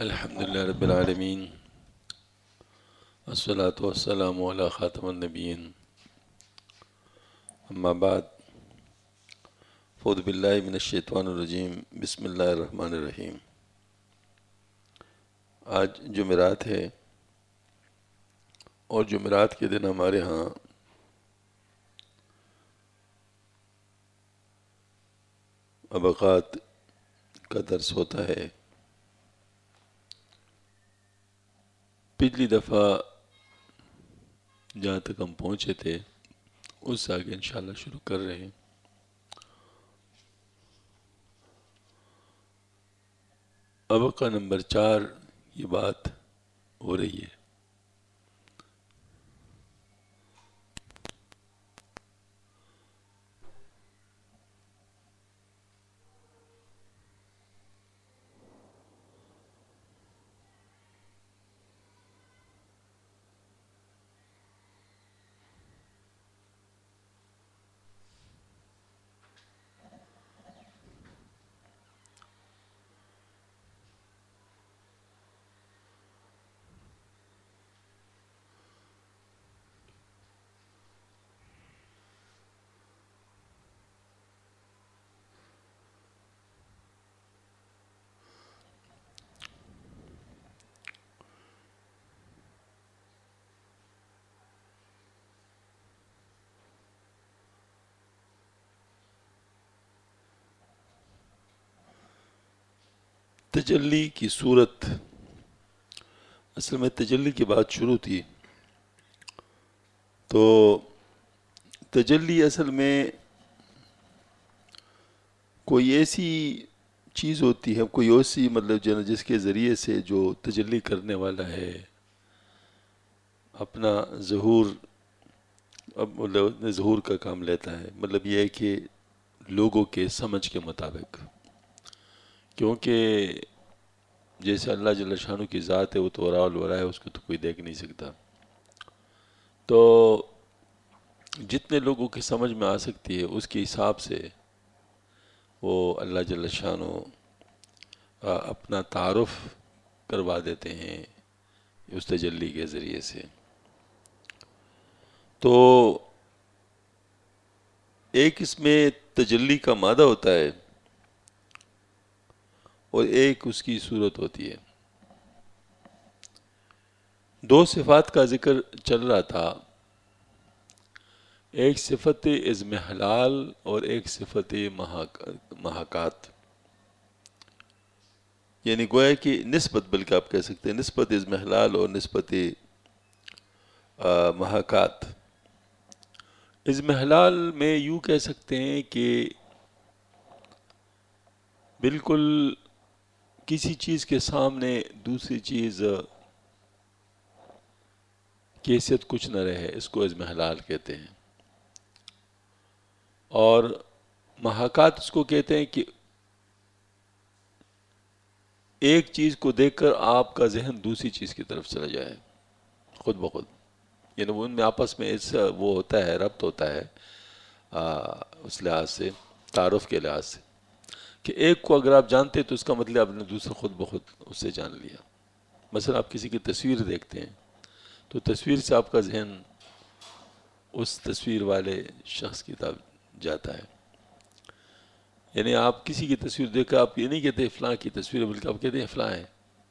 الحمدللہ رب العالمین، الصلاۃ والسلام علی خاتم النبیین، اما بعد، اعوذ باللہ من الشیطان الرجیم، بسم اللہ الرحمن الرحیم۔ آج جمعرات ہے اور جمعرات کے دن ہمارے ہاں ابقات کا درس ہوتا ہے۔ پچھلی دفعہ جہاں تک ہم پہنچے تھے اس سے آگے انشاءاللہ شروع کر رہے ہیں۔ ابقہ نمبر 4 یہ بات ہو رہی ہے۔ تجلی کی صورت، اصل میں تجلی کی بات شروع تھی، تو تجلی اصل میں کوئی ایسی چیز ہوتی ہے، کوئی ایسی مطلب جس کے ذریعے سے جو تجلی کرنے والا ہے اپنا ظہور، ظہور کا کام لیتا ہے۔ مطلب یہ ہے کہ لوگوں کے سمجھ کے مطابق، کیونکہ جیسے اللہ جل شانہ کی ذات ہے، وہ تو وراء الورا ہے، اس کو تو کوئی دیکھ نہیں سکتا، تو جتنے لوگوں کی سمجھ میں آ سکتی ہے اس کے حساب سے وہ اللہ جل شانہ اپنا تعارف کروا دیتے ہیں اس تجلی کے ذریعے سے۔ تو ایک اس میں تجلی کا مادہ ہوتا ہے اور ایک اس کی صورت ہوتی ہے۔ دو صفات کا ذکر چل رہا تھا، ایک صفت اضمحلال اور ایک صفت محاکات، یعنی گویا کہ نسبت، بلکہ آپ کہہ سکتے ہیں نسبت اضمحلال اور نسبت محاکات۔ اضمحلال میں یوں کہہ سکتے ہیں کہ بالکل کسی چیز کے سامنے دوسری چیز کی حیثیت کچھ نہ رہے، اس کو اضمحلال کہتے ہیں۔ اور محاکات اس کو کہتے ہیں کہ ایک چیز کو دیکھ کر آپ کا ذہن دوسری چیز کی طرف چلا جائے خود بخود، یعنی وہ ان میں آپس میں ایسا وہ ہوتا ہے، ربط ہوتا ہے اس لحاظ سے، تعارف کے لحاظ سے، کہ ایک کو اگر آپ جانتے تو اس کا مطلب آپ نے دوسرا خود بخود اس سے جان لیا۔ مثلا آپ کسی کی تصویر دیکھتے ہیں تو تصویر سے آپ کا ذہن اس تصویر والے شخص کی طرف جاتا ہے، یعنی آپ کسی کی تصویر دیکھ کر آپ یہ نہیں کہتے فلاں کی تصویر ہے، بلکہ آپ کہتے ہیں فلاں ہے۔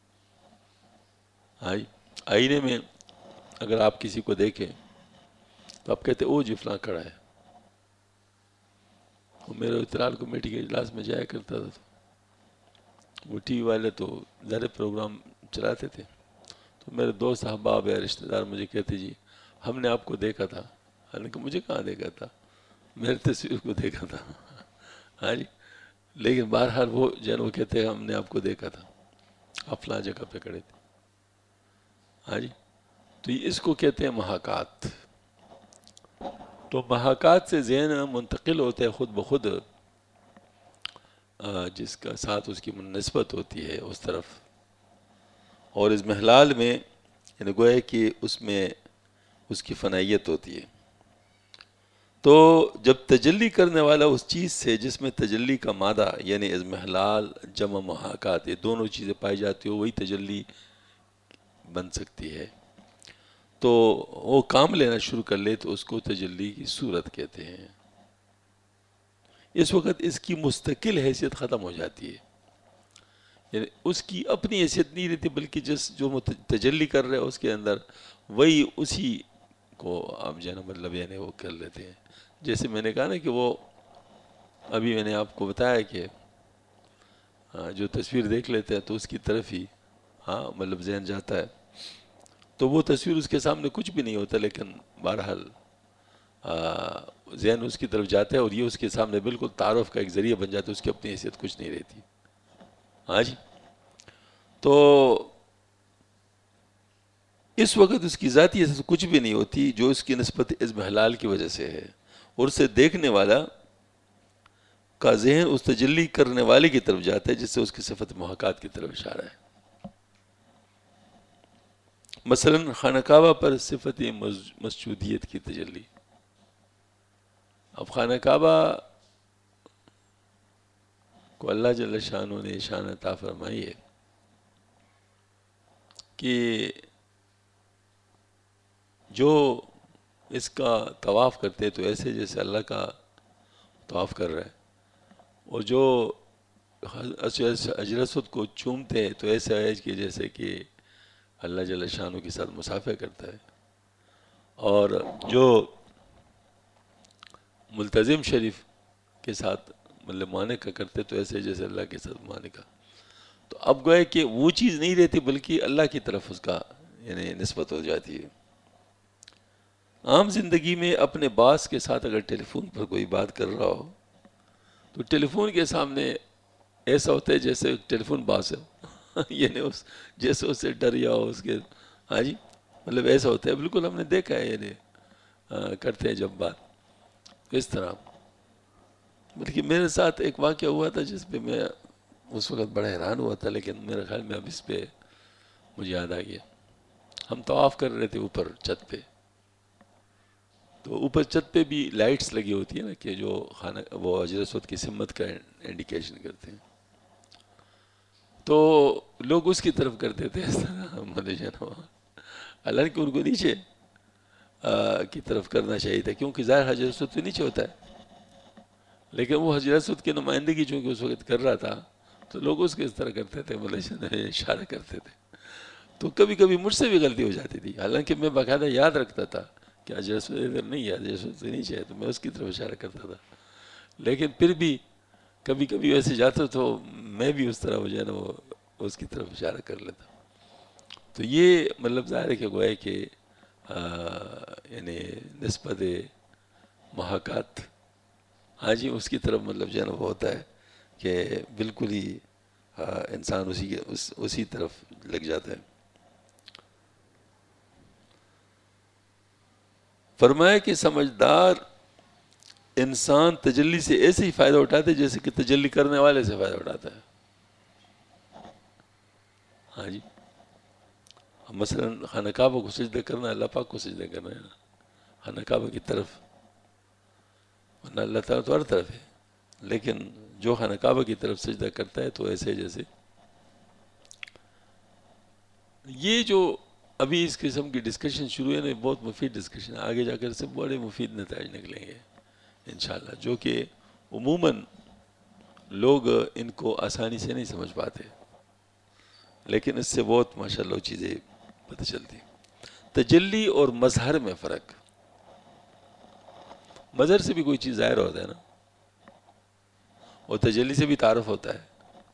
آئینے میں اگر آپ کسی کو دیکھیں تو آپ کہتے او جی فلاں کھڑا ہے۔ وہ میرے اترال کمیٹی کے اجلاس میں جایا کرتا تھا، وہ ٹی وی والے تو زیادہ پروگرام چلاتے تھے، تو میرے دوست احباب یا رشتہ دار مجھے کہتے جی ہم نے آپ کو دیکھا تھا۔ حالانکہ مجھے کہاں دیکھا تھا، میری تصویر کو دیکھا تھا۔ ہاں جی، لیکن بہرحال وہ جن وہ کہتے ہیں ہم نے آپ کو دیکھا تھا، آپ فلاں جگہ پہ کھڑے تھے۔ ہاں جی، تو اس کو کہتے ہیں محاکات۔ تو محاکات سے ذہن منتقل ہوتا ہے خود بخود جس کا ساتھ اس کی نسبت ہوتی ہے اس طرف، اور اس محلال میں یعنی گویا کہ اس میں اس کی فنائیت ہوتی ہے۔ تو جب تجلی کرنے والا اس چیز سے جس میں تجلی کا مادہ یعنی اضمحلال جمع محاکات یہ دونوں چیزیں پائی جاتی ہو وہی تجلی بن سکتی ہے، تو وہ کام لینا شروع کر لے تو اس کو تجلی کی صورت کہتے ہیں۔ اس وقت اس کی مستقل حیثیت ختم ہو جاتی ہے، یعنی اس کی اپنی حیثیت نہیں رہتی، بلکہ جو تجلی کر رہے اس کے اندر وہی اسی کو آپ جو ہے نا مطلب یعنی وہ کر لیتے ہیں۔ جیسے میں نے کہا نا کہ وہ ابھی میں نے آپ کو بتایا کہ جو تصویر دیکھ لیتے ہیں تو اس کی طرف ہی مطلب ذہن جاتا ہے، تو وہ تصویر اس کے سامنے کچھ بھی نہیں ہوتا، لیکن بہرحال ذہن اس کی طرف جاتا ہے اور یہ اس کے سامنے بالکل تعارف کا ایک ذریعہ بن جاتا ہے، اس کی اپنی حیثیت کچھ نہیں رہتی۔ ہاں جی، تو اس وقت اس کی ذاتی حیثیت کچھ بھی نہیں ہوتی جو اس کی نسبت اضمحلال کی وجہ سے ہے، اور اسے دیکھنے والا کا ذہن اس تجلی کرنے والے کی طرف جاتا ہے جس سے اس کی صفت محاکات کی طرف اشارہ ہے۔ مثلا خانہ کعبہ پر صفت مسجودیت کی تجلی۔ اب خانہ کعبہ کو اللہ جل شانہ نے شان عطا فرمائی ہے کہ جو اس کا طواف کرتے تو ایسے جیسے اللہ کا طواف کر رہا ہے، اور جو حجر اسود کو چومتے ہیں تو ایسا ہے کہ جیسے کہ اللہ جل شانہ کے ساتھ مصافحہ کرتا ہے، اور جو ملتزم شریف کے ساتھ مطلب معانقہ کرتے تو ایسے جیسے اللہ کے ساتھ معانقہ۔ تو اب گوئے کہ وہ چیز نہیں رہتی بلکہ اللہ کی طرف اس کا یعنی نسبت ہو جاتی ہے۔ عام زندگی میں اپنے باس کے ساتھ اگر ٹیلی فون پر کوئی بات کر رہا ہو تو ٹیلی فون کے سامنے ایسا ہوتا ہے جیسے ٹیلی فون باس ہے یعنی جیسے اس سے ڈر یا ہو اس کے، ہاں جی مطلب ایسا ہوتا ہے، بالکل ہم نے دیکھا ہے، یعنی کرتے ہیں جب بات اس طرح۔ بلکہ میرے ساتھ ایک واقعہ ہوا تھا جس پہ میں اس وقت بڑا حیران ہوا تھا، لیکن میرے خیال میں اب اس پہ مجھے یاد آ گیا۔ ہم طواف کر رہے تھے اوپر چھت پہ، تو اوپر چھت پہ بھی لائٹس لگی ہوتی ہیں نا کہ جو وہ حجر اسود کی سمت کا انڈیکیشن کرتے ہیں، تو لوگ اس کی طرف کرتے تھے اس طرح حالانکہ ان کو نیچے کی طرف کرنا چاہیے تھا، کیونکہ ظاہر حجر اسود تو نیچے ہوتا ہے، لیکن وہ حجر اسود کی نمائندگی چونکہ اس وقت کر رہا تھا تو لوگ اس کے اس طرح کرتے تھے، اشارہ کرتے تھے، تو کبھی کبھی مجھ سے بھی غلطی ہو جاتی تھی، حالانکہ میں باقاعدہ یاد رکھتا تھا کہ حجر اسود ادھر نہیں ہے، حجر اسود سے نیچے ہے، تو میں اس کی طرف اشارہ کرتا تھا، لیکن پھر بھی کبھی کبھی ویسے جاتا تو میں بھی اس طرح ہو جائے نا وہ اس کی طرف اشارہ کر لیتا۔ تو یہ مطلب ظاہر ہے کہ گویا کہ یعنی نسبت محاکات، ہاں جی اس کی طرف مطلب جو ہے نا وہ ہوتا ہے کہ بالکل ہی انسان اسی طرف لگ جاتا ہے۔ فرمایا کہ سمجھدار انسان تجلی سے ایسے ہی فائدہ اٹھاتے جیسے کہ تجلی کرنے والے سے فائدہ اٹھاتا ہے۔ ہاں جی، مثلا خانہ کعبہ کو سجدہ کرنا اللہ پاک کو سجدہ کرنا ہے نا، خانہ کعبہ کی طرف، ورنہ اللہ تعالیٰ تو ہر طرف ہے، لیکن جو خانہ کعبہ کی طرف سجدہ کرتا ہے تو ایسے جیسے یہ جو ابھی اس قسم کی ڈسکشن شروع ہے نا، بہت مفید ڈسکشن، آگے جا کر سے بڑے مفید نتائج نکلیں گے انشاءاللہ، جو کہ عموماً لوگ ان کو آسانی سے نہیں سمجھ پاتے، لیکن اس سے بہت ماشاءاللہ چیزیں پتہ چلتی۔ تجلی اور مظہر میں فرق، مظہر سے بھی کوئی چیز ظاہر ہوتا ہے نا، اور تجلی سے بھی تعارف ہوتا ہے،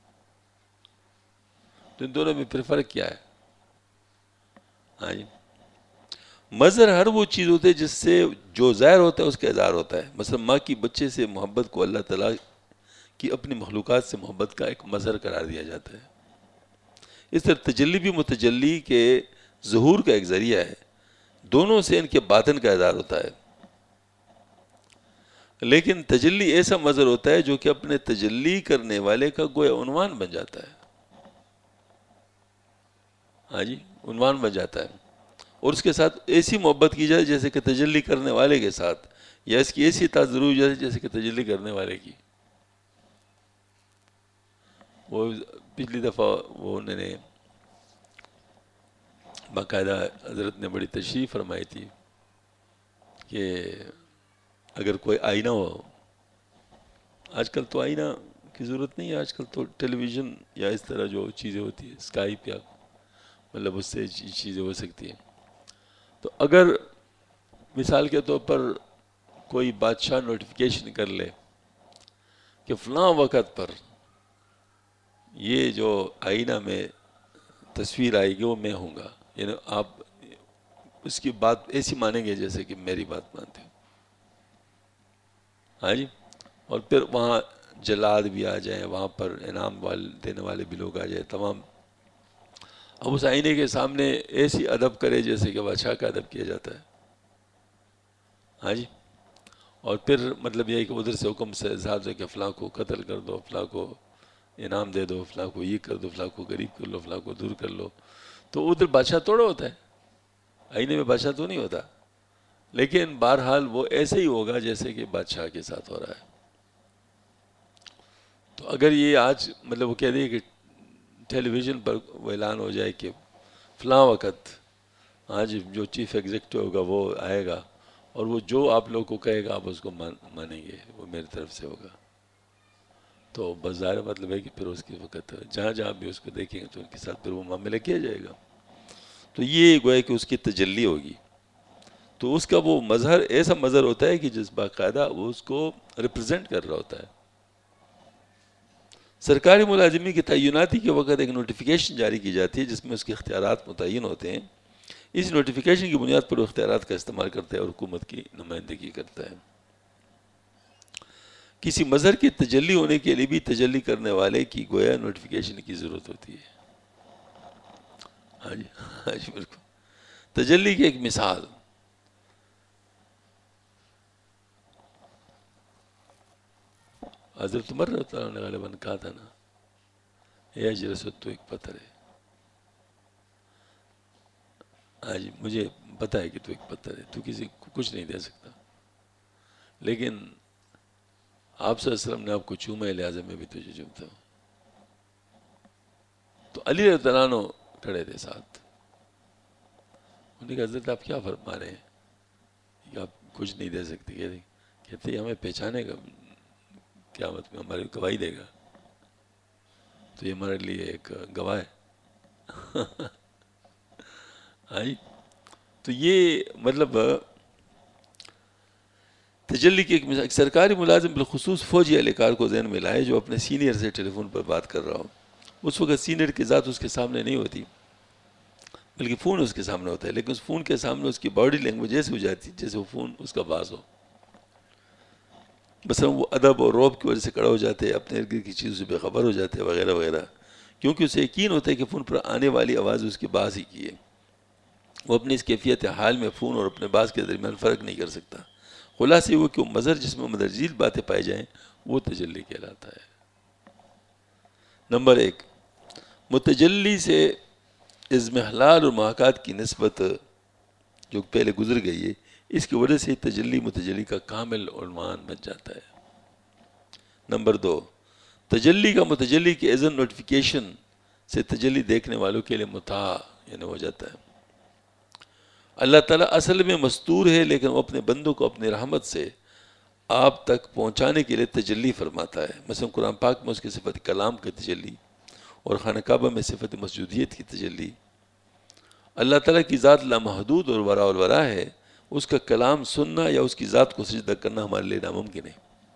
تو ان دونوں میں پھر فرق کیا ہے؟ ہاں جی، مظہر ہر وہ چیز ہوتی ہے جس سے جو ظاہر ہوتا ہے اس کا اظہار ہوتا ہے، مثلا ماں کی بچے سے محبت کو اللہ تعالیٰ کی اپنی مخلوقات سے محبت کا ایک مظہر قرار دیا جاتا ہے۔ اس طرح تجلی بھی متجلی کے ظہور کا ایک ذریعہ ہے، دونوں سے ان کے باطن کا اظہار ہوتا ہے، لیکن تجلی ایسا مظہر ہوتا ہے جو کہ اپنے تجلی کرنے والے کا گویا عنوان بن جاتا ہے۔ ہاں جی، عنوان بن جاتا ہے، اور اس کے ساتھ ایسی محبت کی جائے جیسے کہ تجلی کرنے والے کے ساتھ یا اس کی ایسی تاثر ہو جاتی جیسے کہ تجلی کرنے والے کی. وہ پچھلی دفعہ وہ انہوں نے باقاعدہ حضرت نے بڑی تشریح فرمائی تھی کہ اگر کوئی آئینہ ہو، آج کل تو آئینہ کی ضرورت نہیں ہے، آج کل تو ٹیلی ویژن یا اس طرح جو چیزیں ہوتی ہیں اسکائپ یا مطلب اس سے چیزیں ہو سکتی ہیں. تو اگر مثال کے طور پر کوئی بادشاہ نوٹیفیکیشن کر لے کہ فلاں وقت پر یہ جو آئینہ میں تصویر آئے گی وہ میں ہوں گا، یعنی آپ اس کی بات ایسی مانیں گے جیسے کہ میری بات مانتے ہو. ہاں جی. اور پھر وہاں جلاد بھی آ جائیں، وہاں پر انعام دینے والے بھی لوگ آ جائیں تمام. اب اس آئینے کے سامنے ایسی ادب کرے جیسے کہ بادشاہ کا ادب کیا جاتا ہے. ہاں جی. اور پھر مطلب یہ ہے کہ ادھر سے حکم سے صاحب سے کہ فلاں کو قتل کر دو، فلاں کو انعام دے دو، فلاں کو یہ کر دو، فلاں کو غریب کر لو، فلاں کو دور کر لو. تو ادھر بادشاہ توڑا ہوتا ہے، آئینے میں بادشاہ تو نہیں ہوتا، لیکن بہرحال وہ ایسے ہی ہوگا جیسے کہ بادشاہ کے ساتھ ہو رہا ہے. تو اگر یہ آج مطلب وہ کہہ دے کہ ٹیلی ویژن پر وہ اعلان ہو جائے کہ فلاں وقت آج جو چیف ایگزیکٹو ہوگا وہ آئے گا اور وہ جو آپ لوگ کو کہے گا آپ اس کو مانیں گے، وہ میری طرف سے ہوگا، تو بس ظاہر مطلب ہے کہ پھر اس کے وقت جہاں جہاں بھی اس کو دیکھیں گے تو ان کے ساتھ پھر وہ معاملہ کیا جائے گا. تو یہ گویا کہ اس کی تجلی ہوگی. تو اس کا وہ مظہر ایسا مظہر ہوتا ہے کہ جس باقاعدہ وہ اس کو ریپرزینٹ کر رہا ہوتا ہے. سرکاری ملازمی کی تعیناتی کے وقت ایک نوٹیفیکیشن جاری کی جاتی ہے جس میں اس کے اختیارات متعین ہوتے ہیں. اس نوٹیفیکیشن کی بنیاد پر وہ اختیارات کا استعمال کرتا ہے اور حکومت کی نمائندگی کرتا ہے. کسی مظہر کی تجلی ہونے کے لیے بھی تجلی کرنے والے کی گویا نوٹیفیکیشن کی ضرورت ہوتی ہے. ہاں جی، ہاں جی بالکل. تجلی کی ایک مثال، حضرت عمر رضی اللہ عنہ نے غالباً کہا تھا نا، اے اجرس تو ایک پتھر ہے. ہاں جی، مجھے پتہ ہے کہ تو ایک پتھر ہے، تو کسی کو کچھ نہیں دے سکتا، لیکن آپ صلی اللہ علیہ وسلم نے آپ کو چوما ہے لہٰذا میں بھی تجھے چومتا ہوں. تو علی رضی اللہ عنہ کھڑے تھے ساتھ. انہوں نے کہا حضرت آپ کیا فرما رہے ہیں کہ آپ کچھ نہیں دے سکتے؟ کہتے ہمیں پہچانے گا قیامت میں، ہماری گواہی دے گا، تو یہ ہمارے لیے ایک گواہ ہے. ہاں جی. تو یہ مطلب تجلی کی ایک مثال. سرکاری ملازم بالخصوص فوجی اہلکار کو ذہن میں لائے جو اپنے سینئر سے ٹیلی فون پر بات کر رہا ہو. اس وقت سینئر کی ذات اس کے سامنے نہیں ہوتی بلکہ فون اس کے سامنے ہوتا ہے، لیکن اس فون کے سامنے اس کی باڈی لینگویج ایسی ہو جاتی ہے جیسے وہ فون اس کا باز ہو. مثلا وہ ادب اور روب کی وجہ سے کڑا ہو جاتے ہیں، اپنے ارد گرد کی چیزوں سے بے خبر ہو جاتے ہیں وغیرہ وغیرہ، کیونکہ اسے یقین ہوتا ہے کہ فون پر آنے والی آواز اس کی باز ہی کی ہے. وہ اپنی اس کیفیت حال میں فون اور اپنے باز کے درمیان فرق نہیں کر سکتا. خلاصے وہ کہ وہ مظہر جس میں مدرجیل باتیں پائی جائیں وہ تجلی کہلاتا ہے. نمبر 1، متجلی سے اضمحلال اور محاکات کی نسبت جو پہلے گزر گئی ہے، اس کی وجہ سے تجلی متجلی کا کامل عنوان بن جاتا ہے. نمبر 2، تجلی کا متجلی کی اذن نوٹیفیکیشن سے تجلی دیکھنے والوں کے لیے متاع یعنی ہو جاتا ہے. اللہ تعالیٰ اصل میں مستور ہے، لیکن وہ اپنے بندوں کو اپنی رحمت سے آپ تک پہنچانے کے لیے تجلی فرماتا ہے. مثلا قرآن پاک میں اس کی صفت کلام کی تجلی اور خانہ کعبہ میں صفت مسجودیت کی تجلی. اللہ تعالیٰ کی ذات لامحدود اور وراء الورا ہے، اس کا کلام سننا یا اس کی ذات کو سجدہ کرنا ہمارے لیے ناممکن ہے.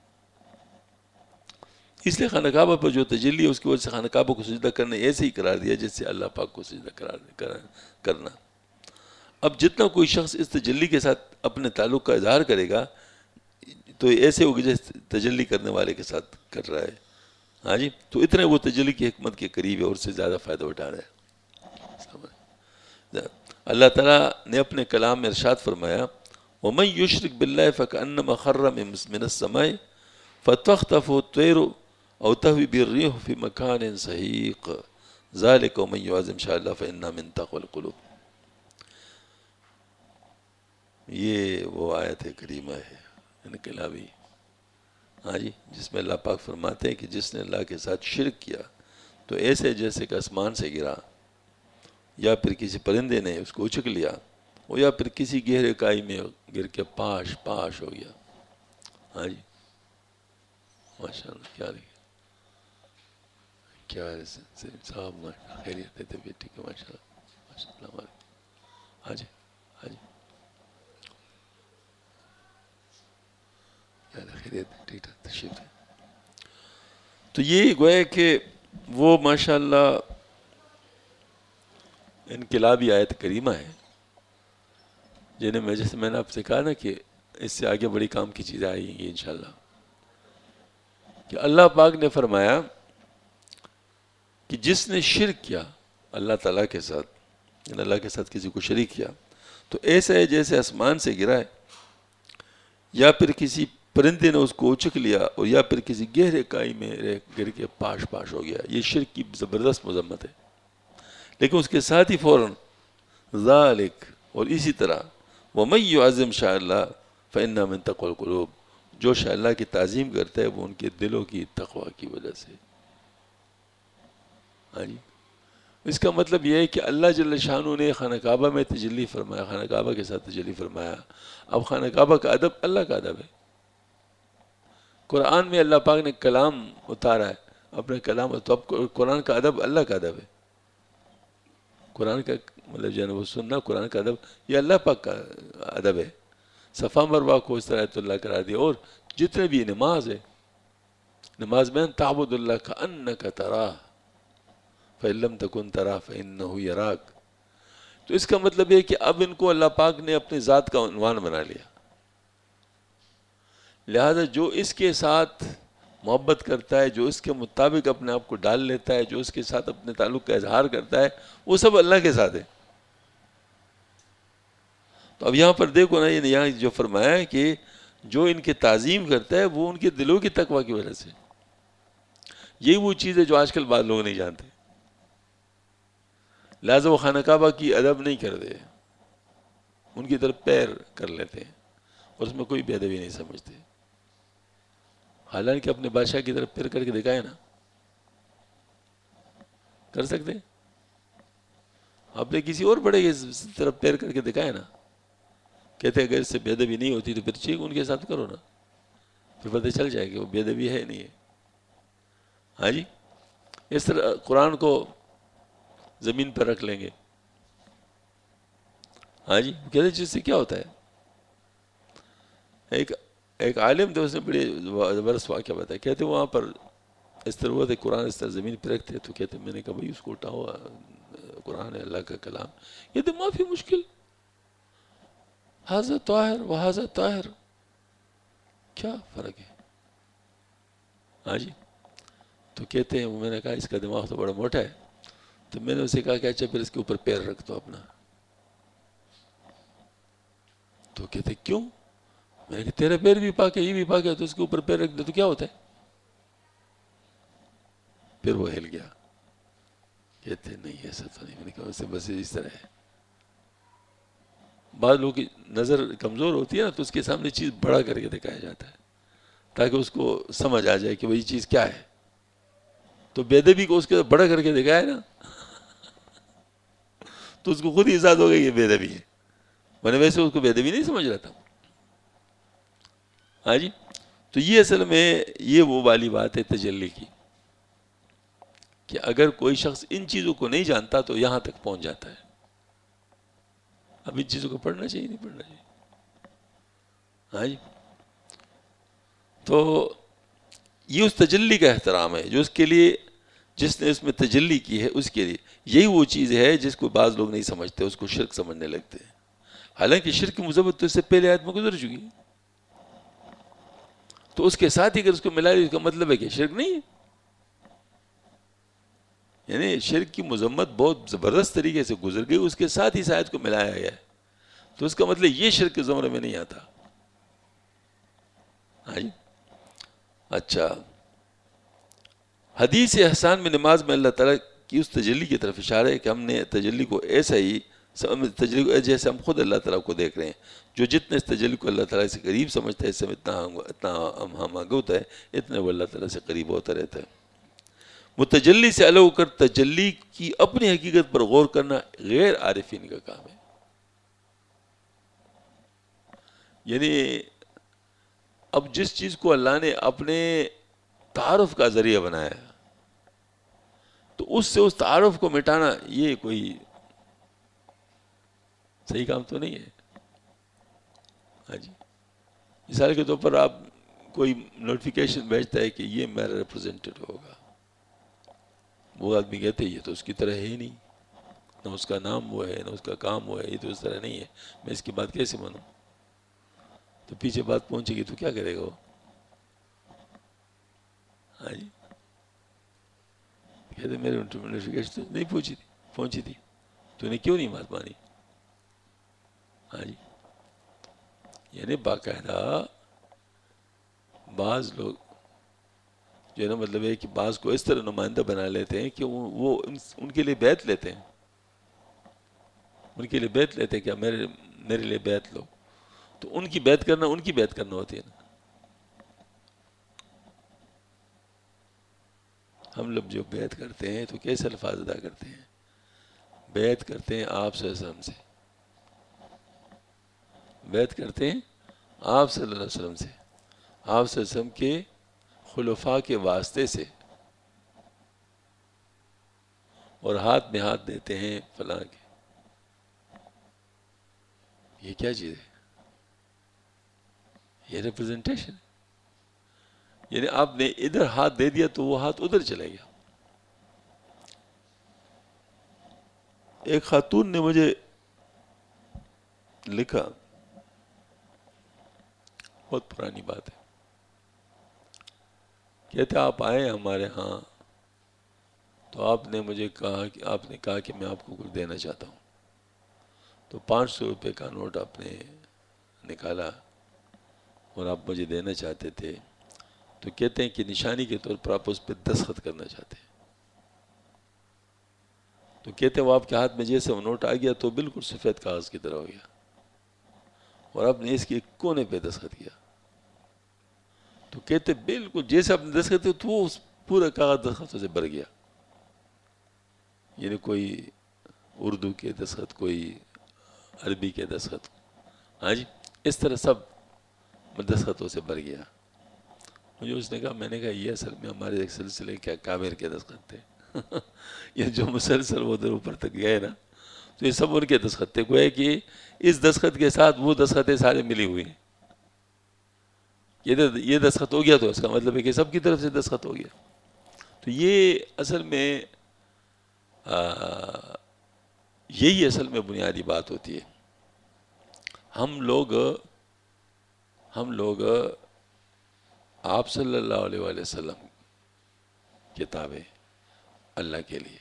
اس لیے خانہ کعبہ پر جو تجلی ہے اس کی وجہ سے خانہ کعبہ کو سجدہ کرنے ایسے ہی قرار دیا جس سے اللہ پاک کو سجدہ کرنا. اب جتنا کوئی شخص اس تجلی کے ساتھ اپنے تعلق کا اظہار کرے گا تو ایسے ہوگی جیسے تجلی کرنے والے کے ساتھ کر رہا ہے. ہاں جی. تو اتنے وہ تجلی کی حکمت کے قریب ہے اور اس سے زیادہ فائدہ اٹھا رہا ہے. اللہ تعالیٰ نے اپنے کلام میں ارشاد فرمایا وَمَن يُشْرِكْ بِاللَّهِ فَكَأَنَّمَا خَرَّ مِنَ السَّمَاءِ فَتَخْطَفُهُ الطَّيْرُ أَوْ تَهْوِي بِهِ الرِّيحُ فِي مَكَانٍ سَحِيقٍ ذَلِكَ وَمَن يُعَظِّمْ شَعَائِرَ اللَّهِ فَإِنَّهَا مِن تَقْوَى الْقُلُوبِ. یہ وہ آیت کریمہ ہے انقلابی. ہاں جی، جس میں اللہ پاک فرماتے ہیں کہ جس نے اللہ کے ساتھ شرک کیا تو ایسے جیسے کہ آسمان سے گرا، یا پھر کسی پرندے نے اس کو اچک لیا، اور یا پھر کسی گہرے کائی میں گر کے پاش پاش ہو گیا. ہاں جی، ماشاء اللہ. کیا ہے صاحب، خیریت ہے؟ طبیعت ٹھیک ہے؟ ماشاء اللہ ماشاء اللہ. ہمارے ہاں جی ہاں جی، خیریت ہے؟ ٹھیک ٹھاک، تشریف ہے. تو یہ گویا کہ وہ ماشاء اللہ انقلابی آیت کریمہ ہے جنہیں میں، جیسے میں نے آپ سے کہا نا کہ اس سے آگے بڑی کام کی چیزیں آئیں گی انشاءاللہ، کہ اللہ پاک نے فرمایا کہ جس نے شرک کیا اللہ تعالیٰ کے ساتھ، یعنی اللہ کے ساتھ کسی کو شریک کیا، تو ایسا ہے جیسے آسمان سے گرا ہے، یا پھر کسی پرندے نے اس کو اچک لیا، اور یا پھر کسی گہرے کائی میں گر کے پاش پاش ہو گیا. یہ شرک کی زبردست مذمت ہے. لیکن اس کے ساتھ ہی فوراً ذالک، اور اسی طرح وَمَن يُعَظِّمْ شَعَائِرَ اللَّهِ فَإِنَّهَا مِن تَقْوَى الْقُلُوبِ، جو شاء اللہ کی تعظیم کرتا ہے وہ ان کے دلوں کی تقوی کی وجہ سے. ہاں جی، اس کا مطلب یہ ہے کہ اللہ جل شانہ نے خانہ کعبہ میں تجلی فرمایا، خانہ کعبہ کے ساتھ تجلی فرمایا. اب خانہ کعبہ کا ادب اللہ کا ادب ہے. قرآن میں اللہ پاک نے کلام اتارا ہے، اپنے کلام، تو اب قرآن کا ادب اللہ کا ادب ہے. قرآن کا مطلب جو ہے نا وہ سننا، قرآن کا ادب یہ اللہ پاک کا ادب ہے. صفا مروہ کو اس طرح اللہ قرار دیا. اور جتنے بھی نماز ہے، نماز میں تعبد اللہ کأنک تراہ فإن لم تکن تراہ فإنہ یراک. تو اس کا مطلب یہ کہ اب ان کو اللہ پاک نے اپنی ذات کا عنوان بنا لیا. لہذا جو اس کے ساتھ محبت کرتا ہے، جو اس کے مطابق اپنے آپ کو ڈال لیتا ہے، جو اس کے ساتھ اپنے تعلق کا اظہار کرتا ہے، وہ سب اللہ کے ساتھ ہے. تو اب یہاں پر دیکھو نا، یہاں جو فرمایا ہے کہ جو ان کی تعظیم کرتا ہے وہ ان کے دلوں کی تقوی کی وجہ سے. یہی وہ چیز ہے جو آج کل بعض لوگ نہیں جانتے. لہٰذا وہ خانہ کعبہ کی ادب نہیں کرتے، ان کی طرف پیر کر لیتے ہیں، اور اس میں کوئی بے ادبی نہیں سمجھتے. حالانکہ اپنے بادشاہ کی طرف پیر کر کے دکھائے نا، کر سکتے. اپنے کسی اور بڑے کی طرف پیر کر کے دکھائے نا، کہتے اگر اس سے بے ادبی نہیں ہوتی تو پھر ٹھیک ان کے ساتھ کرو نا، پھر پتہ چل جائے کہ وہ بے ادبی ہے نہیں ہے. ہاں جی، اس طرح قرآن کو زمین پر رکھ لیں گے. ہاں جی، کہتے جس سے کیا ہوتا ہے. ایک عالم تھے، اس نے بڑے زبردست واقعہ بتایا. کہتے وہاں پر اس طرح ہوا تھا، قرآن اس طرح زمین پہ رکھتے، تو کہتے میں نے کہا بھائی اس کو اٹھاؤ، قرآن ہے اللہ کا کلام. یہ تو معافی مشکل، حاضر طاہر و حاضر طاہر، کیا فرق ہے. ہاں جی، تو کہتے ہیں میں نے کہا اس کا دماغ تو بڑا موٹا ہے. تو میں نے اسے کہا کہ اچھا پھر اس کے اوپر پیر رکھ دو اپنا. تو کہتے کیوں؟ میں نے کہا تیرا پیر بھی پاک ہے، یہ بھی پاک ہے، تو اس کے اوپر پیر رکھ دو تو کیا ہوتا ہے. پھر وہ ہل گیا. کہتے نہیں ایسا تو نہیں. میں نے کہا اسے بس اس طرح ہے. بعض لوگوں کی نظر کمزور ہوتی ہے نا، تو اس کے سامنے چیز بڑا کر کے دکھایا جاتا ہے تاکہ اس کو سمجھ آ جائے کہ وہ یہ چیز کیا ہے. تو بے ادبی کو اس کے بڑا کر کے دکھایا نا، تو اس کو خود ہی احساس ہو گیا یہ بے ادبی ہے. میں نے ویسے اس کو بے ادبی نہیں سمجھ رہا تھا. ہاں جی، تو یہ اصل میں یہ وہ والی بات ہے تجلی کی، کہ اگر کوئی شخص ان چیزوں کو نہیں جانتا تو یہاں تک پہنچ جاتا ہے. اب ان چیزوں کو پڑھنا چاہیے نہیں پڑھنا چاہیے. ہاں جی، تو یہ اس تجلی کا احترام ہے جو اس کے لیے، جس نے اس میں تجلی کی ہے اس کے لیے. یہی وہ چیز ہے جس کو بعض لوگ نہیں سمجھتے، اس کو شرک سمجھنے لگتے ہیں. حالانکہ شرک کی مذمت تو اس سے پہلے آیت میں گزر چکی ہے. تو اس کے ساتھ ہی اگر اس کو ملا لیا، اس کا مطلب ہے کہ شرک نہیں ہے. یعنی شرک کی مذمت بہت زبردست طریقے سے گزر گئی، اس کے ساتھ ہی اس آیت کو ملایا گیا ہے. تو اس کا مطلب یہ شرک کے زمرے میں نہیں آتا. ہاں جی، اچھا. حدیث احسان میں نماز میں اللہ تعالیٰ کی اس تجلی کی طرف اشارہ ہے کہ ہم نے تجلی کو ایسا ہی تجلی جیسے ہم خود اللہ تعالیٰ کو دیکھ رہے ہیں، جو جتنے اس تجلی کو اللہ تعالیٰ سے قریب سمجھتا ہے، اس سے اتنا ہم آگے ہوتا ہے، اتنا وہ اللہ تعالیٰ سے قریب ہوتا رہتا ہے۔ متجلی سے الگ ہو کر تجلی کی اپنی حقیقت پر غور کرنا غیر عارفین کا کام ہے۔ یعنی اب جس چیز کو اللہ نے اپنے تعارف کا ذریعہ بنایا تو اس سے اس تعارف کو مٹانا یہ کوئی صحیح کام تو نہیں ہے۔ ہاں جی، مثال کے طور پر آپ کوئی نوٹیفیکیشن بھیجتا ہے کہ یہ میرا ریپرزینٹیو ہوگا، وہ آدمی کہتے ہیں یہ تو اس کی طرح ہے ہی نہیں، نہ اس کا نام وہ ہے، نہ اس کا کام وہ ہے، یہ تو اس طرح نہیں ہے، میں اس کی بات کیسے مانوں؟ تو پیچھے بات پہنچے گی تو کیا کرے گا وہ؟ ہاں جی، کہتے میرے نوٹیفیکیشن تو نہیں پہنچی تھی، تو نے کیوں نہیں بات مانی؟ ہاں جی، یعنی باقاعدہ بعض لوگ جو ہے نا، مطلب ہے کہ بعض کو اس طرح نمائندہ بنا لیتے ہیں کہ وہ ان کے لیے بیعت لیتے ہیں، ان کے لیے بیعت لیتے ہیں کہ میرے لیے بیعت لو، تو ان کی بیعت کرنا ہوتی ہے نا۔ ہم لوگ جو بیعت کرتے ہیں تو کیسے الفاظ ادا کرتے ہیں؟ بیعت کرتے ہیں آپ صلی اللہ علیہ وسلم سے، بیعت کرتے ہیں آپ صلی اللہ علیہ وسلم سے، آپ صلی اللہ علیہ وسلم کے خلفاء کے واسطے سے، اور ہاتھ میں ہاتھ دیتے ہیں فلاں کے۔ یہ کیا چیز ہے؟ یہ ریپرزنٹیشن ہے۔ یعنی آپ نے ادھر ہاتھ دے دیا تو وہ ہاتھ ادھر چلے گیا۔ ایک خاتون نے مجھے لکھا، بہت پرانی بات ہے، کہتے آپ آئے ہمارے ہاں تو آپ نے مجھے کہا کہ میں آپ کو کچھ دینا چاہتا ہوں، تو 500 روپے کا نوٹ آپ نے نکالا اور آپ مجھے دینا چاہتے تھے، تو کہتے ہیں کہ نشانی کے طور پر آپ اس پہ دستخط کرنا چاہتے ہیں، تو کہتے ہیں وہ آپ کے ہاتھ میں جیسے وہ نوٹ آ گیا تو بالکل سفید کاغذ کی طرح ہو گیا، اور آپ نے اس کے کونے پہ دستخط کیا، تو کہتے بالکل جیسے آپ نے دستخط کیا تو وہ پورا کاغذ دستخطوں سے بھر گیا۔ یعنی کوئی اردو کے دستخط، کوئی عربی کے دستخط، ہاں جی، اس طرح سب دستخطوں سے بھر گیا۔ مجھے اس نے کہا، میں نے کہا یہ اصل میں ہمارے ایک سلسلے کیا کامر کے دستخط تھے یہ جو مسلسل وہ ادھر اوپر تک گئے نا، تو یہ سب ان کے دستخط تھے، گویا کہ اس دستخط کے ساتھ وہ دستخطیں سارے ملی ہوئی ہیں۔ یہ دستخط ہو گیا تو اس کا مطلب ہے کہ سب کی طرف سے دستخط ہو گیا۔ تو یہ اصل میں یہی اصل میں بنیادی بات ہوتی ہے۔ ہم لوگ آپ صلی اللہ علیہ وآلہ وسلم کتابیں اللہ کے لیے،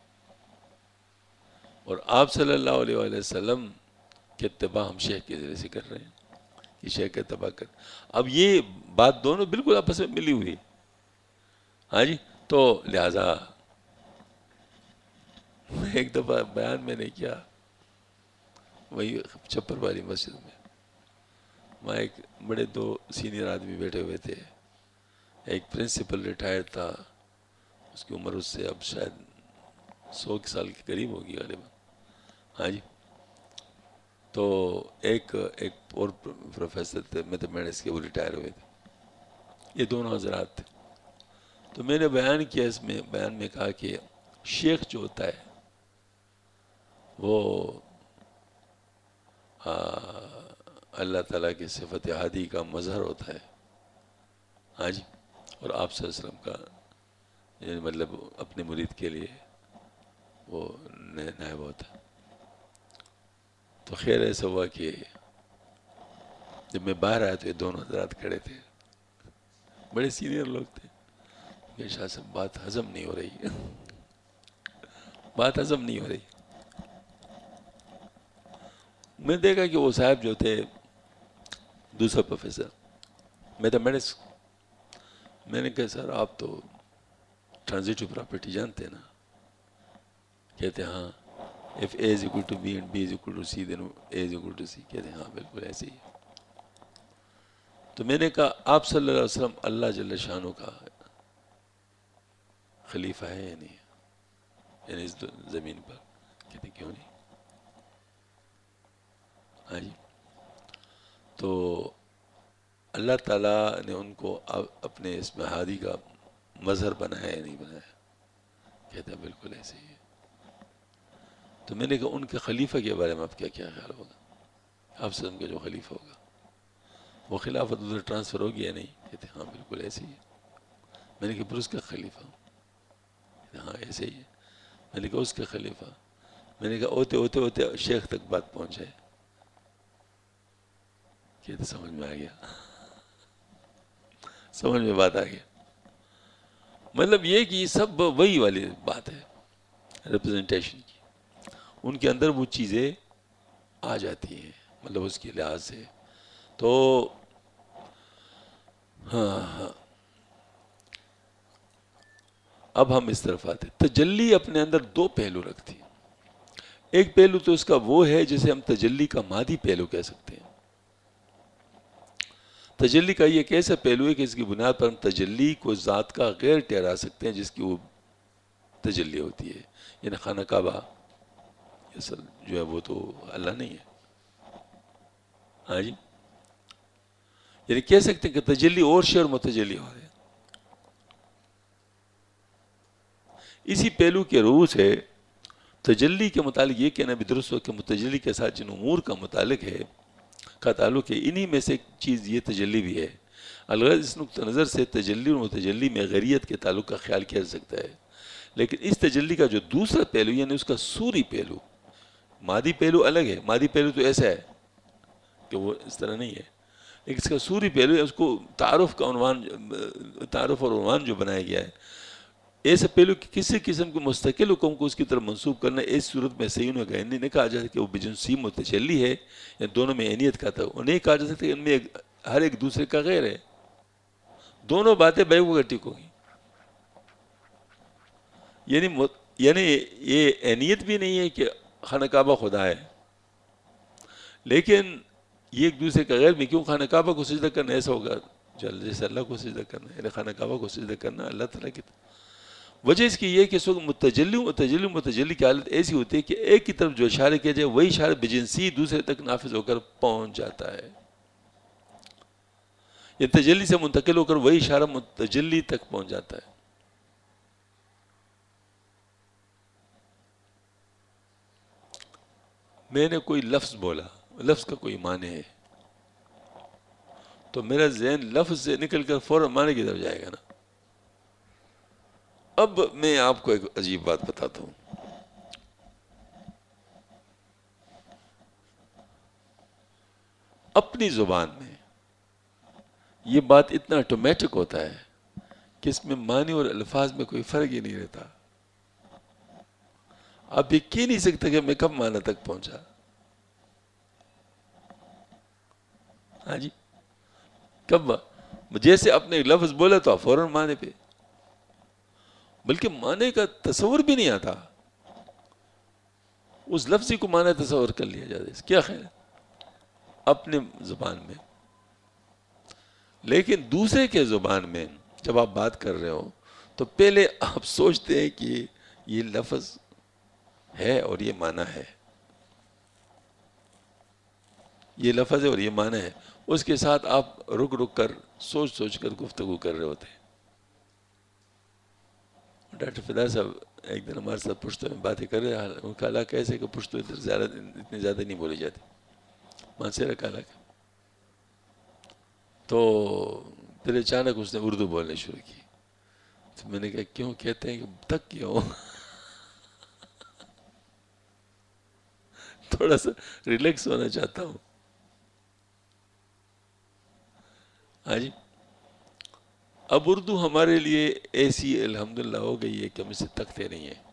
اور آپ صلی اللہ علیہ وآلہ وسلم کے اتباع ہم شیخ کے ذریعے سے کر رہے ہیں کہ شیخ کا اتباع کر۔ اب یہ بات دونوں بالکل آپس میں ملی ہوئی، ہاں جی، تو لہذا ایک دفعہ بیان میں نے کیا وہی چھپر والی مسجد میں، وہاں ایک بڑے 2 سینئر آدمی بیٹھے ہوئے تھے، ایک پرنسپل ریٹائرڈ تھا، اس کی عمر اس سے اب شاید 100 سال کے قریب ہوگی غالباً، ہاں جی، تو ایک اور پروفیسر تھے میتھمیٹکس کے، وہ ریٹائر ہوئے تھے، یہ دونوں حضرات تھے۔ تو میں نے بیان کیا، اس میں بیان میں کہا کہ شیخ جو ہوتا ہے وہ اللہ تعالیٰ کی صفت ہادی کا مظہر ہوتا ہے، ہاں جی، اور آپ صلی اللہ علیہ وسلم کا یعنی مطلب اپنے مرید کے لیے وہ نائب ہوتا ہے۔ تو خیر ایسا ہوا کہ جب میں باہر آیا تو یہ دونوں حضرات کھڑے تھے، بڑے سینئر لوگ تھے، کہ شاہ صاحب بات ہضم نہیں ہو رہی بات ہضم نہیں ہو رہی۔ میں نے دیکھا کہ وہ صاحب جو تھے دوسرا پروفیسر میتھمیٹکس، میں نے کہا سر آپ تو ٹرانزٹیو پراپرٹی جانتے ہیں نا؟ کہتے ہاں۔ if A is equal to B and B is equal to C then A is equal to C. کہتے ہیں ہاں بالکل ایسے ہی ہے. تو میں نے کہا آپ صلی اللہ علیہ وسلم اللہ جل شانہ کا خلیفہ ہے یا نہیں, یعنی اس زمین پر؟ کہتے ہیں کیوں نہیں. ہاں جی, تو اللہ تعالیٰ نے ان کو اپنے اس میں ہادی کا مظہر بنایا یا نہیں بنایا؟ کہتا ہے بالکل ایسے ہی ہے. تو میں نے کہا ان کے خلیفہ کے بارے میں آپ کیا خیال ہوگا؟ آپ سے ان کا جو خلیفہ ہوگا وہ خلافت ادھر ٹرانسفر ہوگی یا نہیں؟ کہتے ہیں ہاں بالکل ایسے ہی ہے. میں نے کہا پھر اس کا خلیفہ؟ کہتے ہیں ہاں ایسے ہی ہے. میں نے کہا اس کا خلیفہ؟ میں نے کہا ہوتے ہوتے ہوتے شیخ تک بات پہنچ جائے. کہتے سمجھ میں آ گیا, سمجھ میں بات آ گیا. مطلب یہ کہ یہ سب وہی والی بات ہے ریپرزنٹیشن کی, ان کے اندر وہ چیزیں آ جاتی ہیں مطلب اس کے لحاظ سے. تو ہاں اب ہم اس طرف آتے ہیں. تجلی اپنے اندر دو پہلو رکھتی ہے. ایک پہلو تو اس کا وہ ہے جسے ہم تجلی کا مادی پہلو کہہ سکتے ہیں. تجلی کا یہ ایک ایسا پہلو ہے کہ اس کی بنیاد پر ہم تجلی کو ذات کا غیر ٹھہرا سکتے ہیں جس کی وہ تجلی ہوتی ہے. یعنی خانہ کعبہ اصل جو ہے وہ تو اللہ نہیں ہے. ہاں جی, یعنی کہہ سکتے ہیں کہ تجلی اور شے اور متجلی ہو رہے ہیں. اسی پہلو کے روح سے تجلی کے متعلق یہ کہنا بھی درست ہو کہ متجلی کے ساتھ جن امور کا متعلق ہے کا تعلق ہے, انہی میں سے ایک چیز یہ تجلی بھی ہے. الغرض اس نقطہ نظر سے تجلی اور متجلی میں غیریت کے تعلق کا خیال کیا جا سکتا ہے. لیکن اس تجلی کا جو دوسرا پہلو یعنی اس کا صوری پہلو, مادی پہلو الگ ہے. مادی پہلو تو ایسا ہے کہ وہ اس طرح نہیں ہے, لیکن اس کا صوری پہلو ہے. اس کو تعارف کا عنوان, تعارف اور عنوان جو بنایا گیا ہے, ایسے پہلو کہ کسی قسم کے مستقل حکم کو اس کی طرف منسوب کرنا اس صورت میں صحیح نہیں کہا جا سکتا کہ وہ بجنسی متجلی ہے یا دونوں میں عینیت کا تھا. وہ نہیں کہا جا سکتا کہ ان میں ہر ایک دوسرے کا غیر ہے. دونوں باتیں بیک وقت ٹھیک ہوگی. یعنی یہ عینیت بھی نہیں ہے کہ خانہ کعبہ خدا ہے, لیکن یہ ایک دوسرے کا غیر بھی. کیوں خانہ کعبہ کو سجدہ کرنا ایسا ہوگا جیسے اللہ کو سجدہ کرنا, یعنی خانہ کعبہ کو سجدہ کرنا اللہ تعالیٰ کی وجہ اس کی یہ کہ اس وقت متجلی کی حالت ایسی ہوتی ہے کہ ایک کی طرف جو اشارہ کیا جائے وہی اشارہ بجنسی دوسرے تک نافذ ہو کر پہنچ جاتا ہے. یہ تجلی سے منتقل ہو کر وہی اشارہ متجلی تک پہنچ جاتا ہے. میں نے کوئی لفظ بولا, لفظ کا کوئی معنی ہے, تو میرا ذہن لفظ سے نکل کر فوراً معنی کی طرف جائے گا نا. اب میں آپ کو ایک عجیب بات بتاتا ہوں. اپنی زبان میں یہ بات اتنا آٹومیٹک ہوتا ہے کہ اس میں معنی اور الفاظ میں کوئی فرق ہی نہیں رہتا. آپ یہ کہہ نہیں سکتے کہ میں کب معنی تک پہنچا. ہاں جی, کب جیسے اپنے ایک لفظ بولا تو آپ فوراً معنی پہ, بلکہ معنی کا تصور بھی نہیں آتا, اس لفظی کو معنی تصور کر لیا جاتا ہے. کیا خیال ہے اپنے زبان میں؟ لیکن دوسرے کے زبان میں جب آپ بات کر رہے ہو تو پہلے آپ سوچتے ہیں کہ یہ لفظ ہے اور یہ معنی ہے, یہ لفظ ہے اور یہ معنی ہے. اس کے ساتھ آپ رک رک کر سوچ سوچ کر گفتگو کر رہے ہوتے ہیں. ڈاکٹر فدا صاحب ایک دن ہمارے ساتھ پشتو میں باتیں کر رہے ہیں. ان کا علاقہ ایسے کہ پشتو اتنی زیادہ نہیں بولی جاتی, مانسیرا کا علاقہ. تو پھر اچانک اس نے اردو بولنے شروع کی. تو میں نے کہا کیوں؟ کہتے ہیں کہ تک کیوں تھوڑا سا ریلیکس ہونا چاہتا ہوں. ہاں جی, اب اردو ہمارے لیے ایسی الحمدللہ ہو گئی ہے کہ ہم اسے تکتے نہیں ہیں.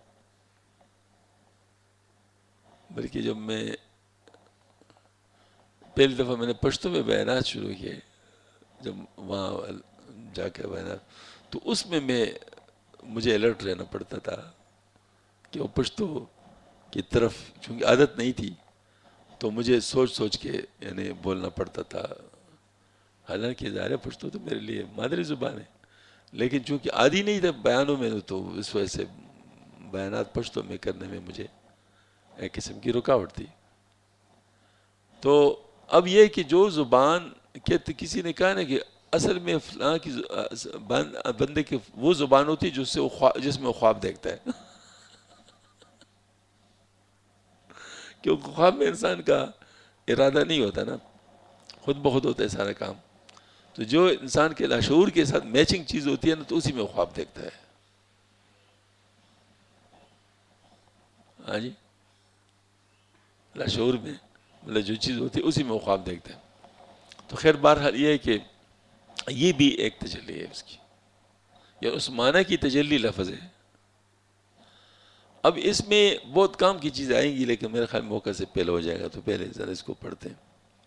بلکہ جب میں پہلی دفعہ میں نے پشتو میں بیانات شروع کیے, جب وہاں جا کے بیانات, تو اس میں مجھے الرٹ رہنا پڑتا تھا کہ وہ پشتو کی طرف چونکہ عادت نہیں تھی تو مجھے سوچ سوچ کے یعنی بولنا پڑتا تھا. حالانکہ ظاہر ہے پشتو تو میرے لیے مادری زبان ہے، لیکن چونکہ عادی نہیں تھا بیانوں میں تو اس وجہ سے بیانات پشتو میں کرنے میں مجھے ایک قسم کی رکاوٹ تھی. تو اب یہ کہ جو زبان کہ کسی نے کہا نا کہ اصل میں فلاں کی بندے کی وہ زبان ہوتی ہے جس میں وہ خواب دیکھتا ہے. کیونکہ خواب میں انسان کا ارادہ نہیں ہوتا نا، خود بخود ہوتا ہے سارا کام. تو جو انسان کے لاشعور کے ساتھ میچنگ چیز ہوتی ہے نا تو اسی میں وہ خواب دیکھتا ہے. ہاں جی، لاشعور میں مطلب جو چیز ہوتی ہے اسی میں وہ خواب دیکھتا ہے. تو خیر بہرحال یہ ہے کہ یہ بھی ایک تجلی ہے اس کی، یا اس معنی کی تجلی لفظ ہے. اب اس میں بہت کام کی چیزیں آئیں گی لیکن میرے خیال موقع سے پہلے ہو جائے گا، تو پہلے ذرا اس کو پڑھتے ہیں.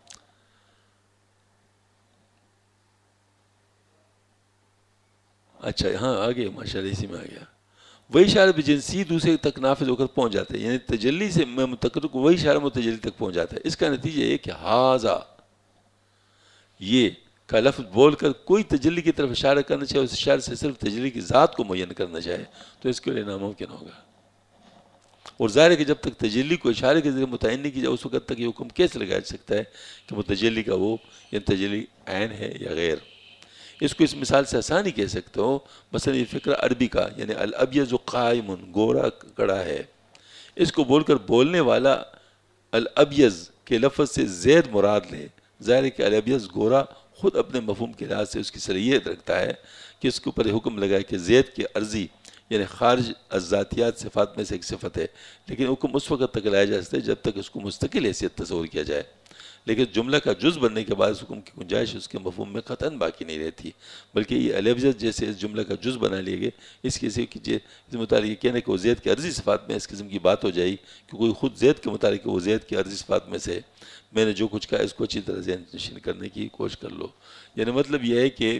اچھا ہاں آگے ماشاءاللہ اسی میں آ گیا. وہی اشارہ بجنسی دوسرے تک نافذ ہو کر پہنچ جاتا ہے، یعنی تجلی سے میں متقرر کو وہی اشارہ متجلی تک پہنچ جاتا ہے. اس کا نتیجہ یہ کہ ہاذا یہ کا لفظ بول کر کوئی تجلی کی طرف اشارہ کرنا چاہے، اس اشارے سے صرف تجلی کی ذات کو معین کرنا چاہے تو اس کے لیے ناممکن ہوگا. اور ظاہر ہے کہ جب تک تجلی کو اشارے کے ذریعے متعین نہیں کی جائے اس وقت تک یہ حکم کیسے لگایا جا سکتا ہے کہ وہ تجلی کا وہ یا تجلی عین ہے یا غیر. اس کو اس مثال سے آسانی کہہ سکتے ہو. مثلا یہ فقرہ عربی کا یعنی الابیض قائم گورا کڑا ہے، اس کو بول کر بولنے والا الابیض کے لفظ سے زید مراد لے. ظاہر ہے کہ الابیض گورا خود اپنے مفہوم کے لحاظ سے اس کی صلاحیت رکھتا ہے کہ اس کے اوپر حکم لگائے کہ زید کے عرضی یعنی خارج از ذاتیات صفات میں سے ایک صفت ہے، لیکن حکم اس وقت تک لایا جا سکتا ہے جب تک اس کو مستقل حیثیت تصور کیا جائے. لیکن جملہ کا جز بننے کے بعد اس حکم کی گنجائش اس کے مفہوم میں قطعاً باقی نہیں رہتی، بلکہ یہ الابیض جیسے اس جملہ کا جز بنا لیے گئے. اس متعلق یہ کہنا کہ وہ زید کے عرضی صفات میں اس قسم کی بات ہو جائے کہ کوئی خود زید کے متعلق وہ زید کے عرضی صفات میں سے میں نے جو کچھ کہا اس کو اچھی طرح ذہن نشین کرنے کی کوشش کر لو. یعنی مطلب یہ ہے کہ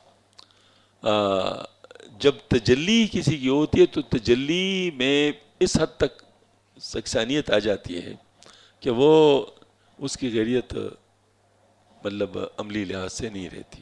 جب تجلی کسی کی ہوتی ہے تو تجلی میں اس حد تک یکسانیت آ جاتی ہے کہ وہ اس کی غیریت مطلب عملی لحاظ سے نہیں رہتی.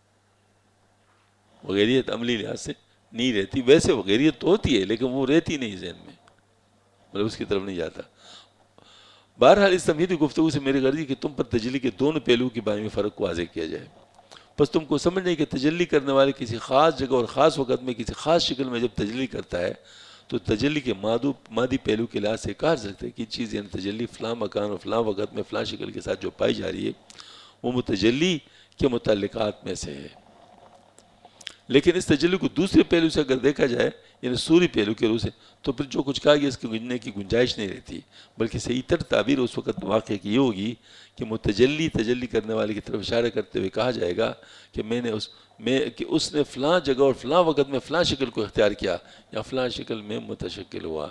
وہ غیریت عملی لحاظ سے نہیں رہتی. ویسے وہ غیریت تو ہوتی ہے لیکن وہ رہتی نہیں ذہن میں، مطلب اس کی طرف نہیں جاتا. بہرحال اس تمہیدی گفتگو سے میری غرض ہے کہ تم پر تجلی کے دونوں پہلوؤں کے بارے میں فرق کو واضح کیا جائے. بس تم کو سمجھنے کہ تجلی کرنے والے کسی خاص جگہ اور خاص وقت میں کسی خاص شکل میں جب تجلی کرتا ہے تو تجلی کے مادی پہلو کے لحاظ سے کہا جا سکتا ہے کہ چیز یعنی تجلی فلاں مکان اور فلاں وقت میں فلاں شکل کے ساتھ جو پائی جا رہی ہے وہ متجلی کے متعلقات میں سے ہے. لیکن اس تجلی کو دوسرے پہلو سے اگر دیکھا جائے یعنی سوری پہلو کے روح سے تو پھر جو کچھ کہا گیا اس کے گنجنے کی گنجائش نہیں رہتی، بلکہ صحیح تر تعبیر اس وقت واقع کی یہ ہوگی کہ متجلی تجلی کرنے والے کی طرف اشارہ کرتے ہوئے کہا جائے گا کہ اس نے فلاں جگہ اور فلاں وقت میں فلاں شکل کو اختیار کیا یا فلاں شکل میں متشکل ہوا.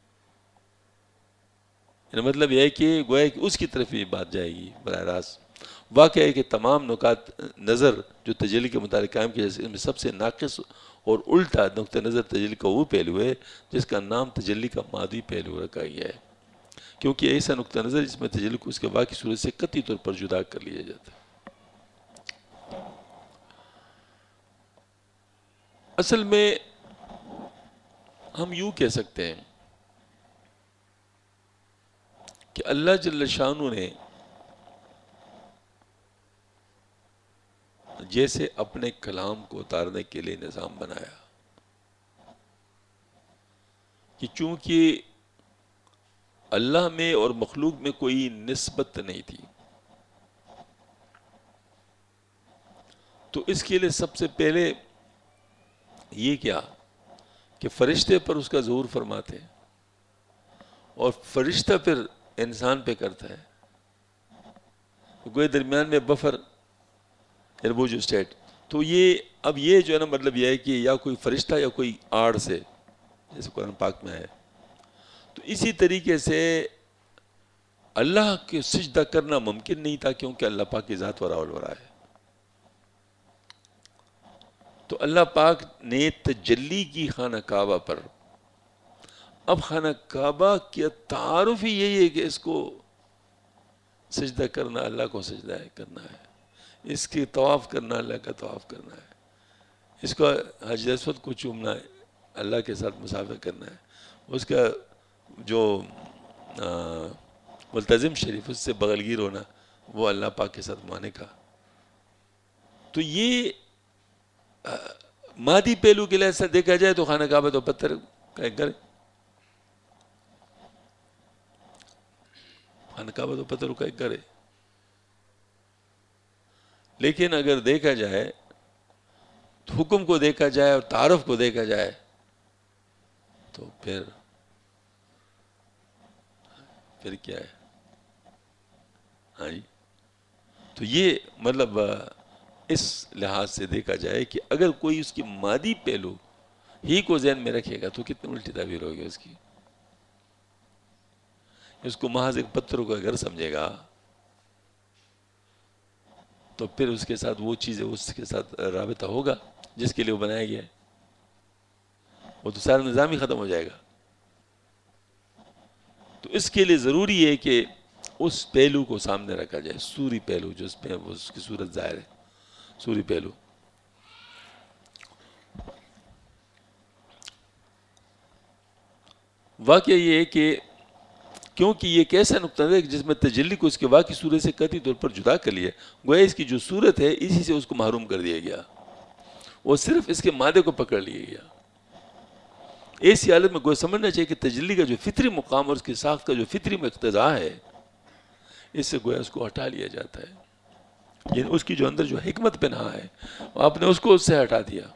یعنی مطلب یہ ہے کہ گویا کہ اس کی طرف یہ بات جائے گی براہ راست. واقعہ ہے کہ تمام نکات نظر جو تجلی کے متعلق قائم کیا جائے اس میں سب سے ناقص اور الٹا نقطہ نظر تجلی کا وہ پہلو ہے جس کا نام تجلی کا مادی پہلو رکھا گیا ہے، کیونکہ ایسا نقطہ نظر جس میں تجلی کو اس کے واقعی صورت سے قطعی طور پر جدا کر لیا جاتا ہے. اصل میں ہم یوں کہہ سکتے ہیں کہ اللہ جل شانہ نے جیسے اپنے کلام کو اتارنے کے لیے نظام بنایا کہ چونکہ اللہ میں اور مخلوق میں کوئی نسبت نہیں تھی تو اس کے لیے سب سے پہلے یہ کیا کہ فرشتے پر اس کا ظہور فرماتے ہیں اور فرشتہ پھر انسان پہ کرتا ہے. کوئی درمیان میں بفر وہ جو اسٹیٹ تو یہ اب یہ جو ہے نا مطلب یہ ہے کہ یا کوئی فرشتہ یا کوئی آڑ سے جیسے قرآن پاک میں ہے. تو اسی طریقے سے اللہ کے سجدہ کرنا ممکن نہیں تھا کیونکہ اللہ پاک کی ذات ورا الورا ہے. تو اللہ پاک نے تجلی کی خانہ کعبہ پر اب خانہ کعبہ کی تعارف ہی یہی ہے کہ اس کو سجدہ کرنا اللہ کو سجدہ کرنا ہے، اس کی طواف کرنا اللہ کا طواف کرنا ہے، اس کو حجر اسود کو چومنا ہے، اللہ کے ساتھ مسافہ کرنا ہے، اس کا جو ملتزم شریف اس سے بغلگیر ہونا وہ اللہ پاک کے ساتھ مانے کا. تو یہ مادی پہلو کے لحاظ سے دیکھا جائے تو خانہ کعبہ تو پتھر کا ایک گھر ہے، خانہ کعبہ تو پتھروں کا ایک گھر ہے. لیکن اگر دیکھا جائے حکم کو دیکھا جائے اور تعارف کو دیکھا جائے تو پھر کیا ہے. ہاں جی، تو یہ مطلب اس لحاظ سے دیکھا جائے کہ اگر کوئی اس کی مادی پہلو ہی کو ذہن میں رکھے گا تو کتنی الٹی تعبیر ہوگی اس کی. اس کو محض ایک پتھروں کا گھر سمجھے گا تو پھر اس کے ساتھ وہ چیزیں اس کے ساتھ رابطہ ہوگا جس کے لیے وہ بنایا گیا ہے، وہ تو سارا نظام ہی ختم ہو جائے گا. تو اس کے لیے ضروری ہے کہ اس پہلو کو سامنے رکھا جائے، سوری پہلو جو اس پہ اس کی صورت ظاہر ہے، سوری پہلو. واقعہ یہ ہے کہ کیونکہ یہ ایک ایسا نقطہ ہے جس میں تجلی کو اس کے واقعی صورت سے قطعی طور پر جدا کر لیا، گویا اس کی جو صورت ہے اسی سے اس کو محروم کر دیا گیا، وہ صرف اس کے مادے کو پکڑ لیا گیا. ایسی حالت میں گویا سمجھنا چاہیے کہ تجلی کا جو فطری مقام اور اس کی ساخت کا جو فطری مقتضا ہے اس سے گویا اس کو ہٹا لیا جاتا ہے، یعنی اس کی جو اندر جو حکمت پنہا ہے آپ نے اس کو اس سے ہٹا دیا